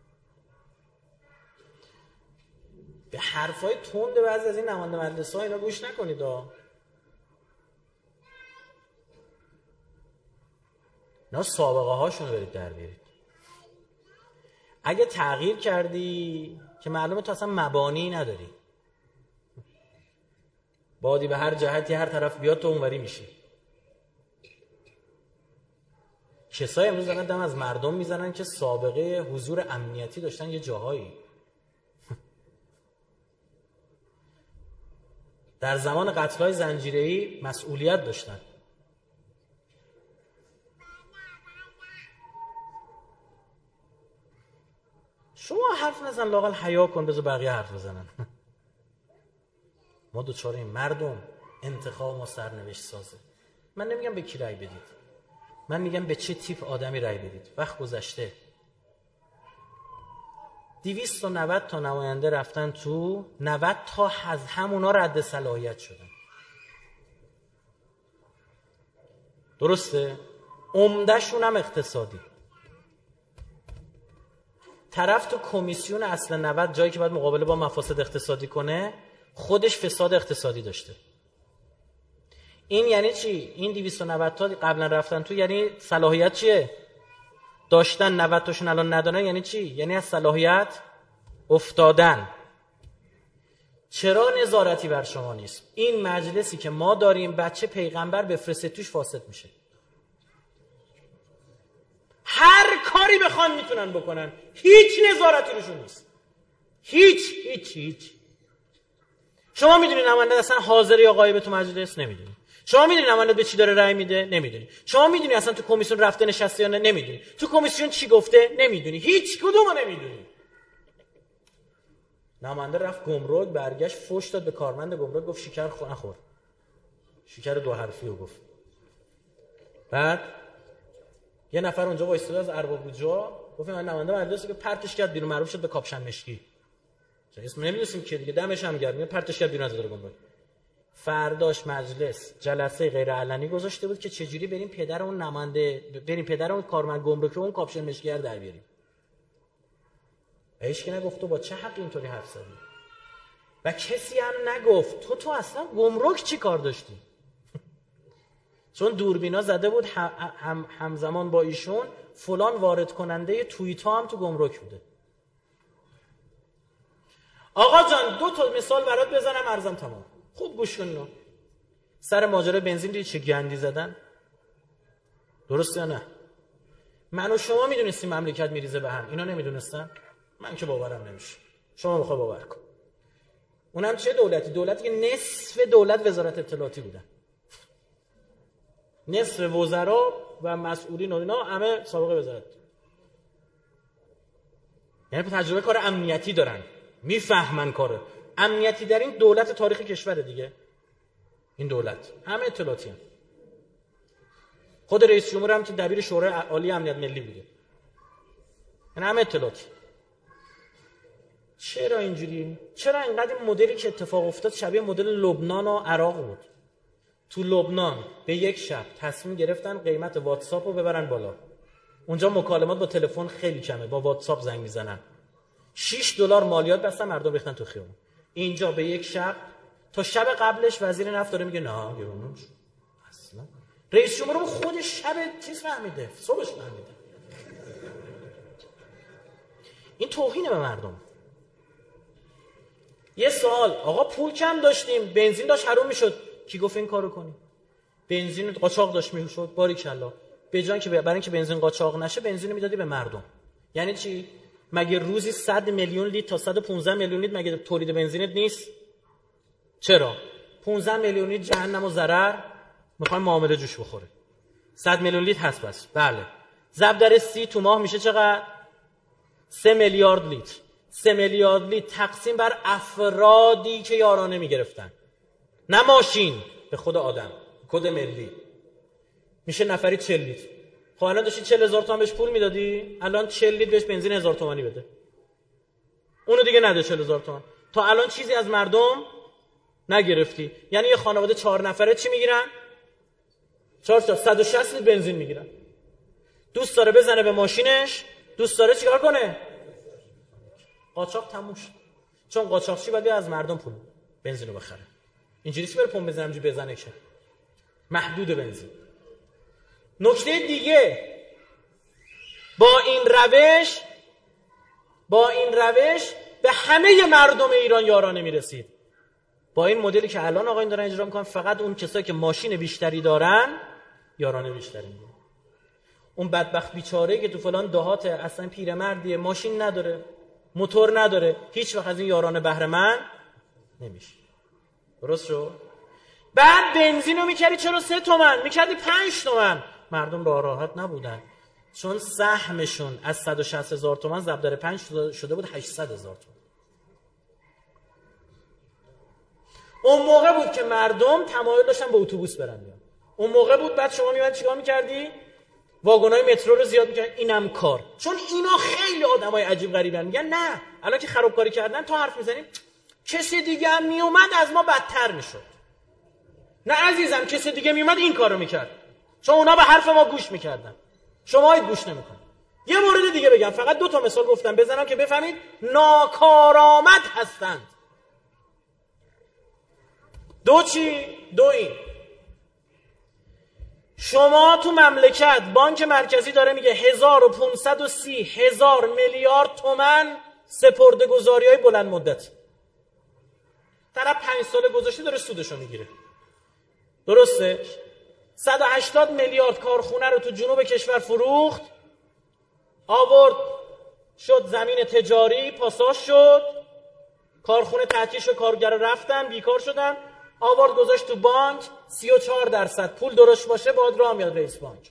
به حرفای تند بعضی از این نماینده مجلس‌ها اینا گوش نکنید ها. اینا سابقه هاشون رو برید در بیارید. اگه تغییر کردی که معلومه تو اصلا مبانی نداری، بادی به هر جهتی هر طرف بیاد تو اونوری میشی. کسایی امروز دارن دم از مردم میزنن که سابقه حضور امنیتی داشتن یه جاهایی. در زمان قتل‌های زنجیره‌ای مسئولیت داشتن. شما حرف نزن، لااقل حیا کن، بذار بقیه حرف بزنن. ما دوچاره این مردم انتخاب ما سرنوشت سازه. من نمیگم به کی رأی بدید، من میگم به چه تیپ آدمی رأی بدید. وقت گذشته. دویست و نود تا نماینده رفتن تو، نود تا از همونا رد صلاحیت شدن. درسته؟ عمده‌شون هم اقتصادی. طرف تو کمیسیون اصل نود، جایی که باید مقابله با مفاسد اقتصادی کنه، خودش فساد اقتصادی داشته. این یعنی چی؟ این دویست و نود تا قبلا رفتن تو، یعنی صلاحیت چیه؟ داشتن. نود تاشون الان ندارن یعنی چی؟ یعنی از صلاحیت افتادن. چرا نظارتی بر شما نیست؟ این مجلسی که ما داریم بچه پیغمبر بفرسته توش فاسد میشه. هر کاری بخوان میتونن بکنن، هیچ نظارتی روشون نیست. هیچ هیچ هیچ. شما میدونید نماینده اصلا حاضر یا غایب تو مجلس؟ نمیدونید. شما میدونید نماینده به چی داره رأی میده؟ نمیدونید. شما میدونید اصلا تو کمیسیون رفته نشسته یا نه؟ نمیدونید. تو کمیسیون چی گفته؟ نمیدونید. هیچ کدومو نمیدونید. نماینده رفت گمرک، برگشت فوش داد به کارمند گمرک، گفت شکر خور نخور. شکر دو حرفی رو گفت. بعد یه نفر اونجا وایساد از ارباب جا، گفت من نماینده مجلسی که پرتش کرد بیرون، معروف شد به کاپشن مشکی. اسم نمیدونیم که دیگه، دمش هم گرم، پرتش کرد بیرون از داره گمرک. فرداش مجلس جلسه غیر علنی گذاشته بود که چجوری بریم پدر اون نماینده، بریم پدر اون کارمند گمرک اون کاپشن مشکی در بیاریم. هیچ کی نگفت تو با چه حق اینطوری حرف زدی؟ و کسی هم نگفت تو تو اصلا گمرک چی کار داشتی؟ چون دوربینا زده بود هم همزمان با ایشون فلان وارد کننده توییت ها هم تو گمرک بوده. آقا جان دو تا مثال برات بزنم ارزم تمام. خوب گوش کن. سر ماجرای بنزین دیدی چه گندی زدن؟ درسته یا نه؟ من و شما میدونستیم مملکت میریزه به هم، اینا نمیدونستن؟ من که باورم نمیشه. شما میخوای باور کن. اونم چه دولتی؟ دولتی که نصف دولت وزارت اطلاعاتی بودن. نصف وزرا و مسئولین و اینا همه سابقه وزارت. یعنی تجربه کار امنیتی دارن. میفهمن کاره. امنیتی در این دولت تاریخ کشور دیگه. این دولت همه اطلاعاتی هم. خود رئیس جمهور هم که دبیر شورای عالی امنیت ملی بوده. یعنی همه اطلاعاتی. چرا اینجوری؟ چرا اینقدر این مدلی که اتفاق افتاد شبیه مدل لبنان و عراق بود؟ تو لبنان به یک شب تصمیم گرفتن قیمت واتساپ رو ببرن بالا. اونجا مکالمات با تلفن خیلی کمه، با واتساپ زنگ میزنن. شش دلار مالیات بستن، مردم ریختن تو خیابون. اینجا به یک شب، تا شب قبلش وزیر نفت داره میگه نه گرونش اصلا. رئیس جمهور خودش شب چیز فهمیده، صبحش فهمیده. این توهینه به مردم. یه سوال، آقا پول کم داشتیم، بنزین داشت حروم میشد، کی گفت این کارو کنی؟ بنزین قاچاق داشت میشد، باریکلا. به جای اینکه برای اینکه بنزین قاچاق نشه، بنزین رو میدادی به مردم. یعنی چی؟ مگه روزی صد میلیون لیتر تا صد و پانزده میلیون لیتر مگه تولید بنزینت نیست؟ چرا؟ پانزده میلیون لیتر جهنم و ضرر میخوام معامله جوش بخوره. صد میلیون لیتر هست بس. بله. ضرب در سی تو ماه میشه چقدر؟ سه میلیارد لیتر. سه میلیارد لیتر تقسیم بر افرادی که یارانه میگرفتن. نه ماشین، به خود آدم. کد ملی. میشه نفری چهل لیتر. خب الان داشتی چهل هزار تومان بهش پول میدادی، الان چهل لیتر بهش بنزین هزار تومانی بده. اونو دیگه نده چهل هزار تومان. تا الان چیزی از مردم نگرفتی. یعنی یه خانواده چهار نفره چی میگیرن؟ چهار تا صد و شصت لیتر بنزین میگیرن. دوست داره بزنه به ماشینش، دوست داره چیکار کنه؟ قاچاق تموم شد. چون قاچاقچی باید از مردم پول بنزینو بخره. اینجوری چی بره پمپ بزنه همینجوری بزنه که محدود بنزین. نکته دیگه، با این روش با این روش به همه مردم ایران یارانه میرسید. با این مدلی که الان آقایون دارن اجرا میکنن، فقط اون کسایی که ماشین بیشتری دارن یارانه بیشتری میگیرن. اون بدبخت بیچاره که تو فلان دهات اصلا پیرمردیه، ماشین نداره، موتور نداره، هیچ وقت از این یارانه بهره مند نمیشه. درست شو؟ بعد بنزینو میکردی چرا سه تومن؟ میکردی پنج تومن. مردم راه راحت نبودن. چون سهمشون از صد و شصت هزار تومان ضرب در پنج شده بود هشتصد هزار تومان. اون موقع بود که مردم تمایل داشتن به اتوبوس برن بیان. اون موقع بود بعد شما میومد چیکار میکردی؟ واگن‌های مترو رو زیاد میکردن. اینم کار. چون اینا خیلی آدمای عجیب غریبن. میگن نه الان که خرابکاری کردن تا حرف میزنیم کسی دیگه هم میومد از ما بدتر میشد. نه عزیزم، کسی دیگه میومد این کارو میکرد، چون اونا به حرف ما گوش میکردن، شما گوش نمیکنید. یه مورد دیگه بگم، فقط دو تا مثال گفتم بزنم که بفهمید ناکارآمد هستند. دو چی؟ دو این شما تو مملکت بانک مرکزی داره میگه هزار و پانصد و سی هزار میلیارد تومن سپرده گذاری های بلند مدت. طرف پنج سال گذشته داره سودشو میگیره، درسته؟ صد و هشتاد میلیارد کارخونه رو تو جنوب کشور فروخت، آورد شد زمین تجاری، پاساژ شد، کارخونه تعطیل شد، کارگر رفتن بیکار شدن، آورد گذاشت تو بانک، سی و چهار درصد پول درست باشه باید راه میاد رئیس بانک.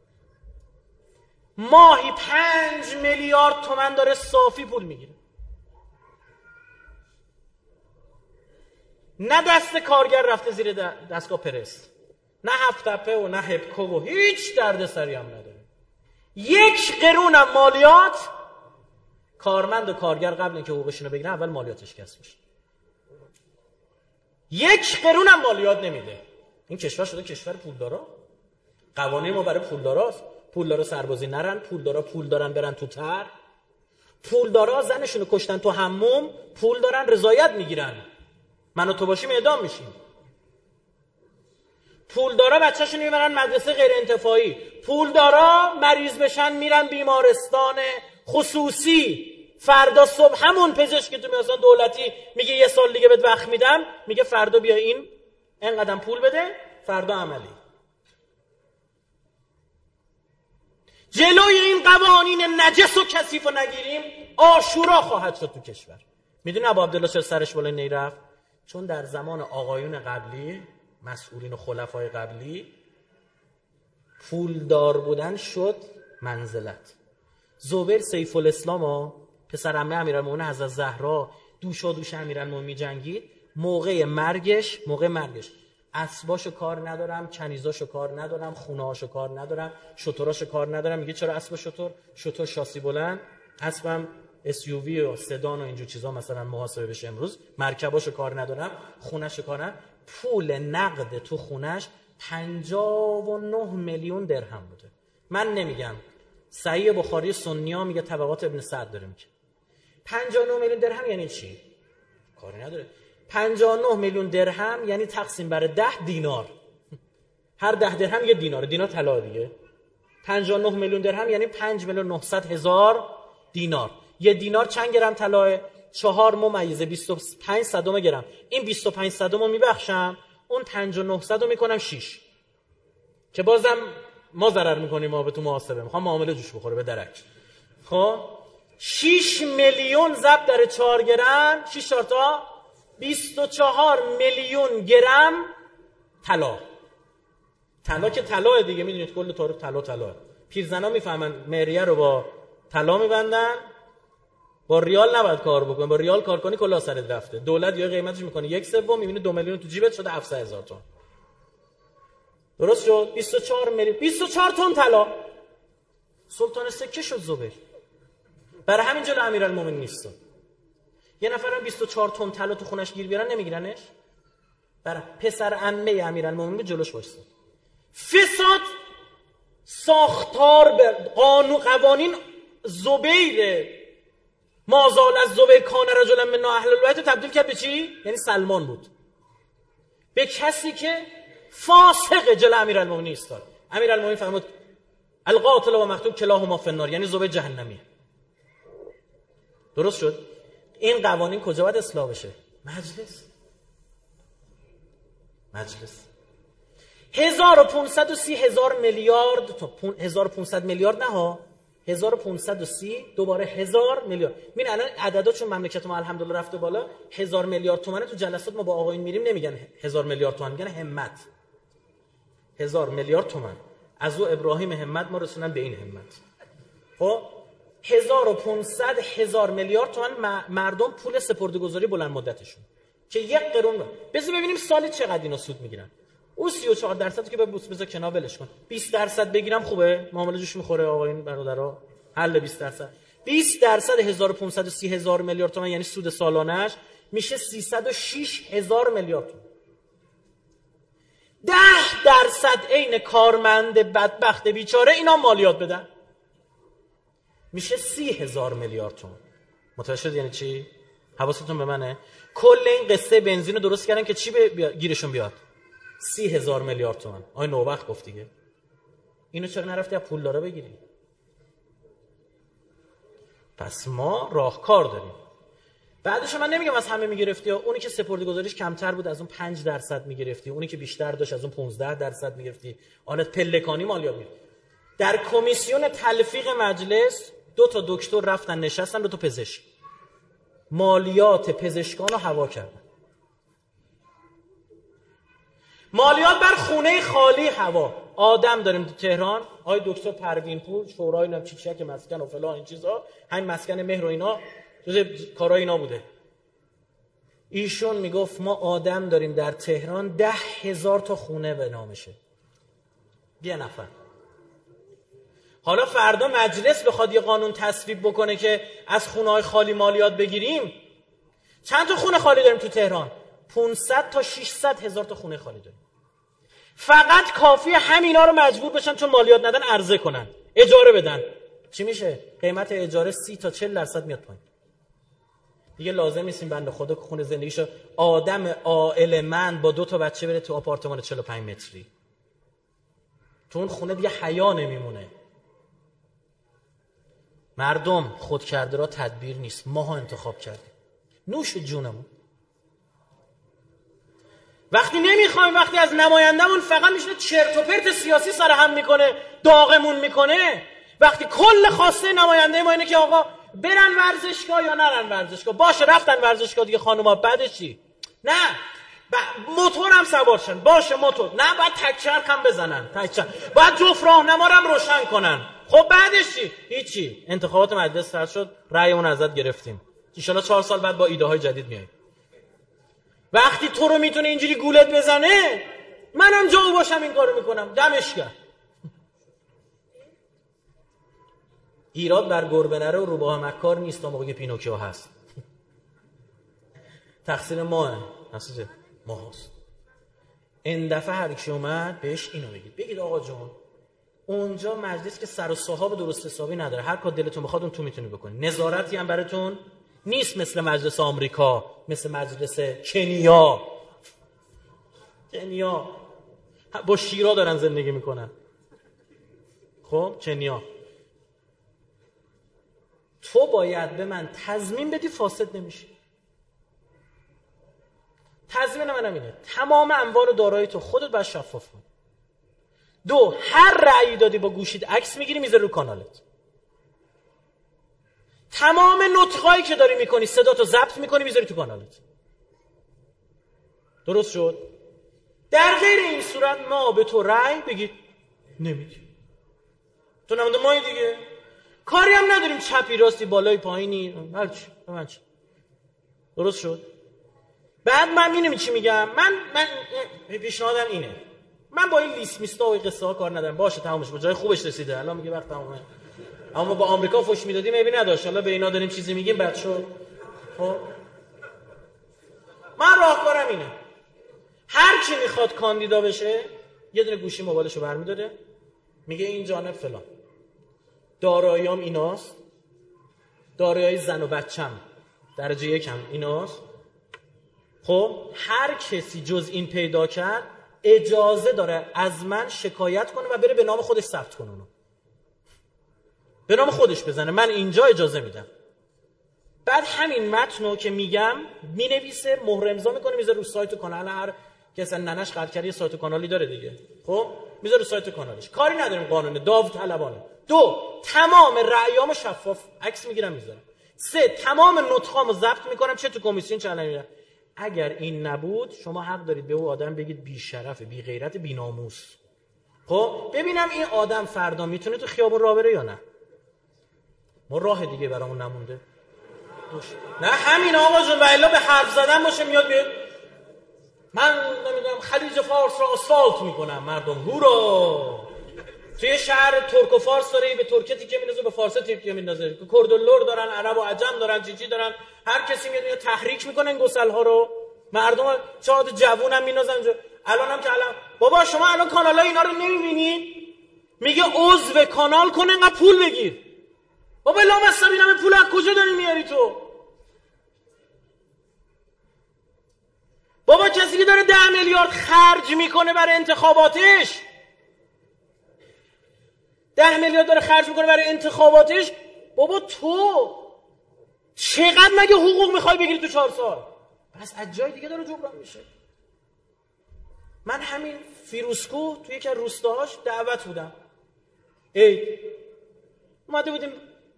ماهی پنج میلیارد تومن داره صافی پول میگیره. نه دست کارگر رفته زیر دستگاه پرس، نه هفت‌تپه و نه هپکو و هیچ دردسری هم نداره. یک قرونم مالیات، کارمند و کارگر قبل اینکه حقوقشون رو بگیرن اول مالیاتش کسب میشه. یک قرونم مالیات نمیده. این کشور شده کشور پولدارا. قوانین ما برای پولداراست. پولدارا سربازی نرن، پولدارا پول دارن برن تو تر، پولدارا زنشون رو کشتن تو حموم، پول دارن رضایت میگیرن، من و تو باشیم اعدام میشیم. پولدارا بچه‌شون میبرن مدرسه غیر انتفاعی، پولدارا مریض بشن میرن بیمارستان خصوصی. فردا صبح همون پزشک تو میاد دولتی میگه یه سال دیگه بهت وقت میدم، میگه فردا بیا این اینقدر پول بده، فردا عملی. جلوی این قوانین نجس و کثیف و نگیریم آشورا خواهد شد تو کشور. میدونی ابو عبدالله چرا سرش بالا نمیرفت؟ چون در زمان آقایون قبلی، مسئولین و خلفای قبلی، پولدار بودن شد منزلت. زبیر سیف الاسلام ها پسر عمه امیرالمومنین حضرت زهرا دوشا دوش امیرالمومنین جنگید، موقع مرگش موقع مرگش اسباشو کار ندارم، کنیزاشو کار ندارم، خونه‌هاشو کار ندارم، شتراشو کار ندارم. میگه چرا اسب شتر؟ شتر شاسی بلند، اسبم اس یو وی و سدان و اینجور چیزا مثلا محاسبه بشه امروز، مرکباشو کار ندارم، خونه‌شو کار ندارم. پول نقد تو خونش پنجاه و نه میلیون درهم بوده. من نمیگم، صحیح بخاری سنی‌ها میگه طبقات ابن سعد داره میگه. پنجاه و نه میلیون درهم یعنی چی؟ کاری نداره. پنجاه و نه میلیون درهم یعنی تقسیم بر ده دینار. هر ده درهم یه دینار، دینار طلا دیگه. پنجاه و نه میلیون درهم یعنی پنج میلیون و نهصد هزار دینار. یه دینار چند گرم طلاه؟ چهار ممیز بیست و پنج صدم گرم. این بیست و پنج صدم رو میبخشم، اون پنجاه و نه صد رو میکنم شش، که بازم ما ضرر میکنیم. ما به تو محاسبه میخوام معامله جوش بخوره به درک. خب شش میلیون ضرب در چهار گرم، شش چهار تا بیست و چهار میلیون گرم طلا. طلا که طلا دیگه، میدونید کل تاریخ طلا طلا. پیرزنا میفهمن مهریه رو با طلا میبندن، با ریال نباید کار بکنی. با ریال کار کنی کلا سرت رفته. دولت یا قیمتش میکنه یک سوم، میبینی دو میلیون تو جیبت شده هفتصد هزار تومان. درست شد؟ بیست و چهار میلیون، بیست و چهار تن طلا. سلطان سکه شد زبیر. برای همین جلو امیرالمومنین نیست. یه نفرم بیست و چهار تن طلا تو خونش گیر بیارن نمیگیرنش. برای پسر عمه امیرالمومنین جلوش وایساد. فساد ساختار به قانون قوانین زبیر مازال از زبیر کان رجلا من اهل البیت تبدیل کرد به چی؟ یعنی سلمان بود، به کسی که فاسق جلو امیرالمومنین ایستاد. امیرالمومنین فرمود القاتل و مقتول کلاهما فی النار، یعنی زبیر جهنمیه. درست شد؟ این قوانین کجا باید اصلاح بشه؟ مجلس. مجلس. هزار و پانصد و سی هزار میلیارد تا هزار و پانصد میلیارد نه ها، هزار و پانصد و سی دوباره هزار میلیارد. ببین الان عددا چون مملکت ما الحمدلله رفته بالا، هزار میلیارد تومانه. تو جلسات ما با آقایون میریم نمیگن هزار میلیارد تومان، میگن همت. هزار میلیارد تومان. از او ابراهیم همت ما رسوندن به این همت. خب هزار و پانصد هزار میلیارد تومان مردم پول سپرده‌گذاری بلند مدتشون که یک قرون. بذار ببینیم سال چقدر اینا سود میگیرن. اون سی و چهار درصد که به بوس بذار کنار ولش کن. بیست درصد بگیرم خوبه؟ معامله جوش میخوره آقایون برادرها. حل بیست درصد. بیست درصد هزار و پانصد و سی هزار میلیارد تومان یعنی سود سالانش میشه سیصد و شش هزار میلیارد تومان. ده درصد عین کارمند بدبخت بیچاره اینا مالیات بدن میشه سی هزار میلیارد تومان. متوجه شد یعنی چی؟ حواستون به منه؟ کل این قصه بنزین رو درست کردن که چی بیا... گیرشون بیاد؟ سی هزار میلیارد تومان. آی نوبخت گفت دیگه. اینو چرا نرفتی از پولدارا بگیری؟ پس ما راهکار داریم. بعدش من نمیگم از همه میگرفتی، اونی که سپرده‌گذاریش کمتر بود از اون پنج درصد میگرفتی، اونی که بیشتر داشت از اون پانزده درصد میگرفتی، آنت پلکانی مالیات میگرفتی. در کمیسیون تلفیق مجلس دو تا دکتر رفتن نشستن، دو تا پزشک مالیات پزشکان رو هوا کردن. مالیات بر خونه خالی هوا. آدم داریم تو تهران، آقای دکتر پروین پور شورای نم چیچک مسکن و فلان این چیزا، همین مسکن مهر و اینا جز کارای اینا بوده. ایشون میگفت ما آدم داریم در تهران ده هزار تا خونه به نامشه، یه نفر. حالا فردا مجلس بخواد یه قانون تصویب بکنه که از خونه‌های خالی مالیات بگیریم. چند تا خونه خالی داریم تو تهران؟ پانصد تا ششصد هزار تا خونه خالی داریم. فقط کافیه همینا رو مجبور بشن چون مالیات ندن عرضه کنن، اجاره بدن. چی میشه؟ قیمت اجاره سی تا چهل درصد میاد پایین. دیگه لازم نیستیم بنده خدا که خونه زندگیشو آدم عائله‌مند با دو تا بچه بره تو آپارتمان چهل و پنج متری. تو اون خونه دیگه حیا نمیمونه. مردم خود کرده را تدبیر نیست، ماها انتخاب کردیم. نوش جونمون. وقتی نمیخوایم، وقتی از نمایندمون فقط میشه چرت و پرت سیاسی سر هم میکنه، داغمون میکنه، وقتی کل خواسته نماینده ما اینه که آقا برن ورزشگاه یا نرن ورزشگاه، باشه رفتن ورزشگاه دیگه خانوما، بعدش چی؟ نه ب... موتور هم سوارشن، باشه موتور، نه باید تکچرخ هم بزنن، تکچرخ باید جفت راهنما رو هم روشن کنن. خب بعدش چی؟ هیچی. انتخابات مجلس سر شد، رأیمون ازت گرفتیم، ان شاءالله چهار سال بعد با ایده های جدید میاییم. وقتی تو رو میتونه اینجوری گولت بزنه، منم جا باشم این کارو میکنم، دمش گرم. ایراد بر گربه نره و روباه مکار نیست، تا موقعی پینوکیو هست. تقصیر ماه، تقصیر ما هست. این دفعه هر کی اومد بهش اینو بگید، بگید آقا جون اونجا مجلس که سر و صاحب درست حسابی نداره، هر کار دلتون بخواد اون تو میتونی بکنی، نظارتی هم براتون نیست، مثل مجلس آمریکا، مثل مجلس کنیا. کنیا با شیرا دارن زندگی میکنن. خب کنیا تو باید به من تضمین بدی فاسد نمیشی. تضمین منم اینه تمام اموال و دارایی تو خودت باید شفاف کنی. دو، هر رأیی دادی با گوشیت عکس میگیری میذاری رو کانالت. تمام نطقایی که داری میکنی صداتو ضبط میکنی میذاری تو کانالت. درست شد؟ در غیر این صورت ما به تو رأی بگید نمیدی. تو نمونده مایی دیگه. کاری هم نداریم چپی راستی بالای پایینی هرچی به من چی. درست شد؟ بعد من میدونی چی میگم؟ من من پیشنهادم اینه. من با این لیست میستا و این قصه ها کار ندارم. باشه تمامش با جای خوبش رسیده. الان میگه وقت تمامه. اما با آمریکا فوش میدادیم ابی نداشت. حالا به اینا داریم چیزی میگیم بعد شد. خب من راهکارم اینه. هر کی میخواد کاندیدا بشه یه دونه گوشی موبایلشو برمی‌داره میگه این جانب فلان. داراییام ایناست. دارایی زن و بچم درجه یکم ایناست. خب هر کسی جز این پیدا کرد اجازه داره از من شکایت کنه و بره به نام خودش ثبت کنه، اونو به نام خودش بزنه، من اینجا اجازه میدم. بعد همین متنو که میگم مینویسه، مهر امضا میکنه، میذاره رو سایت و کانال هر کسی. ننش قلقری سایت و کانالی داره دیگه. خب میذاره رو سایت و کانالش. کاری نداریم، قانونه داوطلبانه. دو، تمام رأیامو شفاف عکس میگیرم میذارم. سه، تمام نطقامو ضبط میکنم چه تو کمیسیون چه نمیره. اگر این نبود شما حق دارید به او آدم بگید بی شرف، بی غیرت، بی ناموس. خب ببینم این آدم فردا میتونه تو خیابون راه بره یا نه. ما راه دیگه برامون نمونده. نه همین آقا جون، و الا به حرف زدن باشه میاد بیاد من نمیدونم خلیج فارس رو آسفالت میکنم، مردم هورا. توی شهر ترک و فارس داره به ترکی تیکه میندازه، به فارسی تیکه میندازه، کرد و لر دارن، عرب و عجم دارن، چیچی دارن، هر کسی میاد تحریک میکنه این گسل‌ها رو. مردم چاد جوونم میندازن اونجا. الانم که الان بابا شما الان کانالای اینا رو نمیبینید؟ میگه عضو کانال کن انقدر پول بگیر. بابا لامصب اینا به پول از کجا داری میاری تو؟ بابا کسی که داره ده میلیارد خرج میکنه برای انتخاباتش، ده میلیارد داره خرج میکنه برای انتخاباتش، بابا تو چقدر مگه حقوق میخوای بگیری تو چهار سال؟ پس از جای دیگه داره جبران میشه. من همین فیروزکوه توی یکی از روستاهاش دعوت بودم، عید اومده بودیم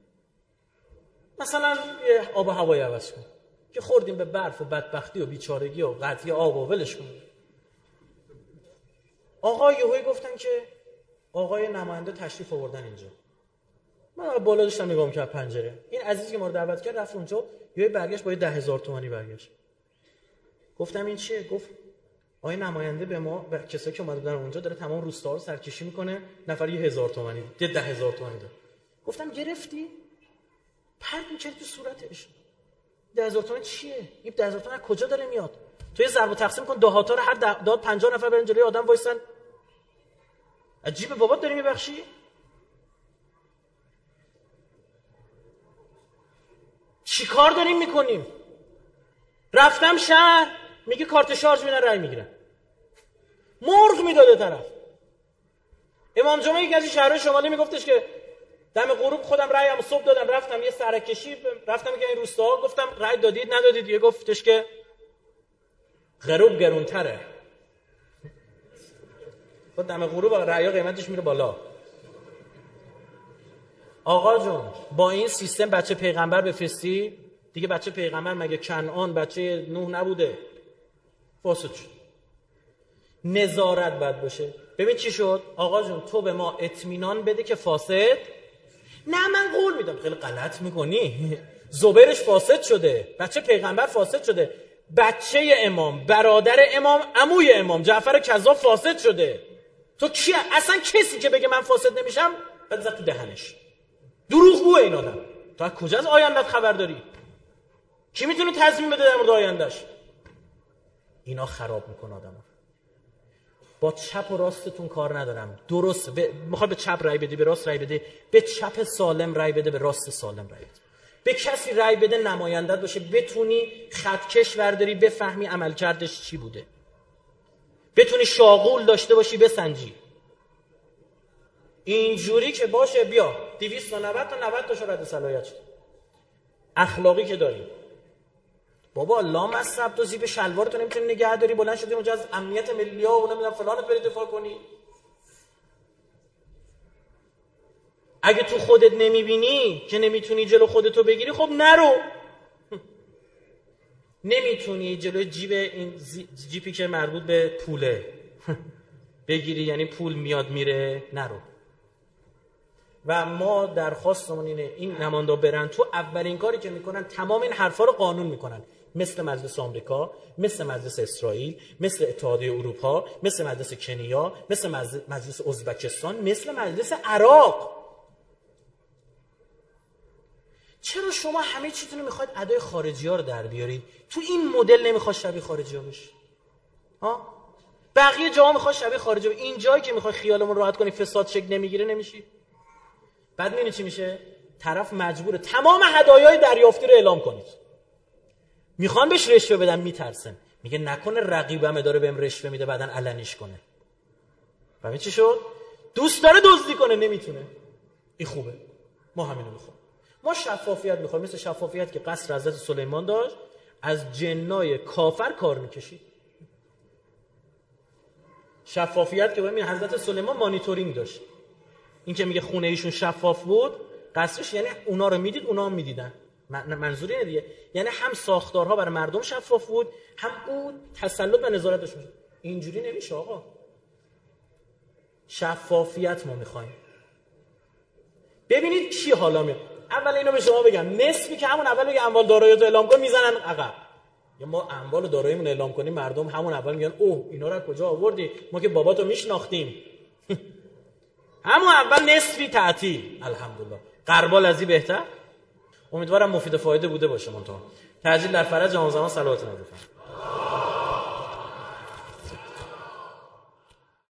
مثلا یه آب و هوایی عوض کنیم که خوردیم به برف و بدبختی و بیچارگی و قطعی آب و ولش کنیم. آقا یهویی گفتن که آقای نماینده تشریف آوردن اینجا. من بالا داشتم نگاه می‌کردم پنجره. این عزیزی که ما رو دعوت کرد رفت اونجا، یهویی برگشت با ده هزار تومانی برگشت. گفتم این چیه؟ گفت آقای نماینده به ما به کسایی که اومده بودن اونجا داره تمام روستا رو سرکشی میکنه، نفر یه هزار تومانی ده ده هزار تومانی داد. گفتم گرفتی؟ پرت می‌کردی تو صورتش. ده هزار تومان چیه؟ این ده هزار تومان از کجا داره میاد؟ تو یه ضرب و تقسیم کن دهاتا رو، هر داد پنجاه نفر برن جلوی آدم وایسن. عجیب بابات داری میبخشی؟ چی کار داریم میکنیم؟ رفتم شهر میگه کارت شارژ میدن رای میگیرن، مرغ میداده طرف. امام جمعه یکی از این شهرهای شمالی میگفتش که دم غروب خودم رایمو صبح دادم، رفتم یه سرکشی رفتم که این روستا گفتم رای دادید ندادید؟ یه گفتش که غروب گرونتره. خود دم غروب رأی‌ها قیمتش میره بالا. آقا جون با این سیستم بچه پیغمبر بفرستی دیگه، بچه پیغمبر مگه کنعان بچه نوح نبوده؟ فاسد شد. نظارت باید باشه. ببین چی شد؟ آقا جون تو به ما اطمینان بده که فاسد نه، من قول میدم. خیلی غلط میکنی. زبیرش فاسد شده، بچه پیغمبر فاسد شده، بچه امام، برادر امام، عموی امام جعفر کذاب فاسد شده. تو کیه؟ اصلا کسی که بگه من فاسد نمیشم بعد زد تو دهنش. دروغگوه این آدم. تو از کجا از آیندت خبر داری؟ کی میتونه تضمین بده در مورد آیندهش؟ اینا خراب میکنه آدمو. با چپ و راستتون کار ندارم. درست ب... میخوای به چپ رای بدی به راست رای بده، به چپ سالم رای بده به راست سالم رای بده. به کسی رای بده نمایندت باشه، بتونی خطکش ورداری، بفهمی عملکردش چی بوده، بتونی شاغول داشته باشی بسنجی. اینجوری که باشه بیا دویست و نود تا نود تاشو رد صلاحیت شد. اخلاقی که داری بابا لامصب، تو زیب شلوارتو نمیتونی نگه داری، بلند شدی اونجا از امنیت ملی ها و نمیدونم فلانت بری دفاع کنی. اگه تو خودت نمیبینی که نمیتونی جلو خودتو بگیری، خب نرو. نمیتونی جلو جیب این جیپی که مربوط به پوله بگیری، یعنی پول میاد میره، نرو. و ما درخواستمون اینه این نمایندا برن تو، اولین کاری که میکنن تمام این حرفا رو قانون میکنن، مثل مجلس آمریکا، مثل مجلس اسرائیل، مثل اتحادیه اروپا، مثل مجلس کنیا، مثل مجلس ازبکستان، مثل مجلس عراق. چرا شما همه چیتون رو میخواید ادای خارجی ها رو در بیارید؟ تو این مدل نمیخواد شبیه خارجی ها بشی؟ ها؟ بقیه جاها میخواد شبیه خارجی ها بشی. این جایی که میخوای خیالمون راحت کنی فساد شکل نمیگیره نمیشی. بعد میبینی چی میشه؟ طرف مجبوره تمام هدایای دریافتی رو اعلام کنید. میخوان بهش رشوه بدن میترسن، میگه نکنه رقیبم داره بهم رشوه میده بعدن علنیش کنه. ببین چی شد؟ دوست داره دزدی کنه نمیتونه. این خوبه. ما همینو میخوایم. ما شفافیت میخوایم، مثل شفافیت که قصر حضرت سلیمان داشت، از جنای کافر کار میکشید. شفافیت که ببین حضرت سلیمان مانیتورینگ داشت. این که میگه خونه ایشون شفاف بود، قصرش یعنی اونا رو میدید اونا هم میدیدن. منظور اینه دیگه، یعنی هم ساختارها برای مردم شفاف بود، هم اون تسلط و نظارت داشت. اینجوری نمیشه آقا. شفافیت ما میخوایم. ببینید کی حالا میاد. اول اینو به شما بگم، نصفی که همون اول بگه اموال داراییت اعلام کن میزنن عقب. یا ما اموال داراییمون اعلام کنیم، مردم همون اول میگن اوه اینا رو کجا آوردی؟ ما که باباتو میشناختیم. همون اول نصفی تعطیل. الحمدلله. غربال ازی بهتر. امیدوارم مفید و فایده بوده باشه. منتها تعجیل در فرج امام زمان صلوات الله علیه.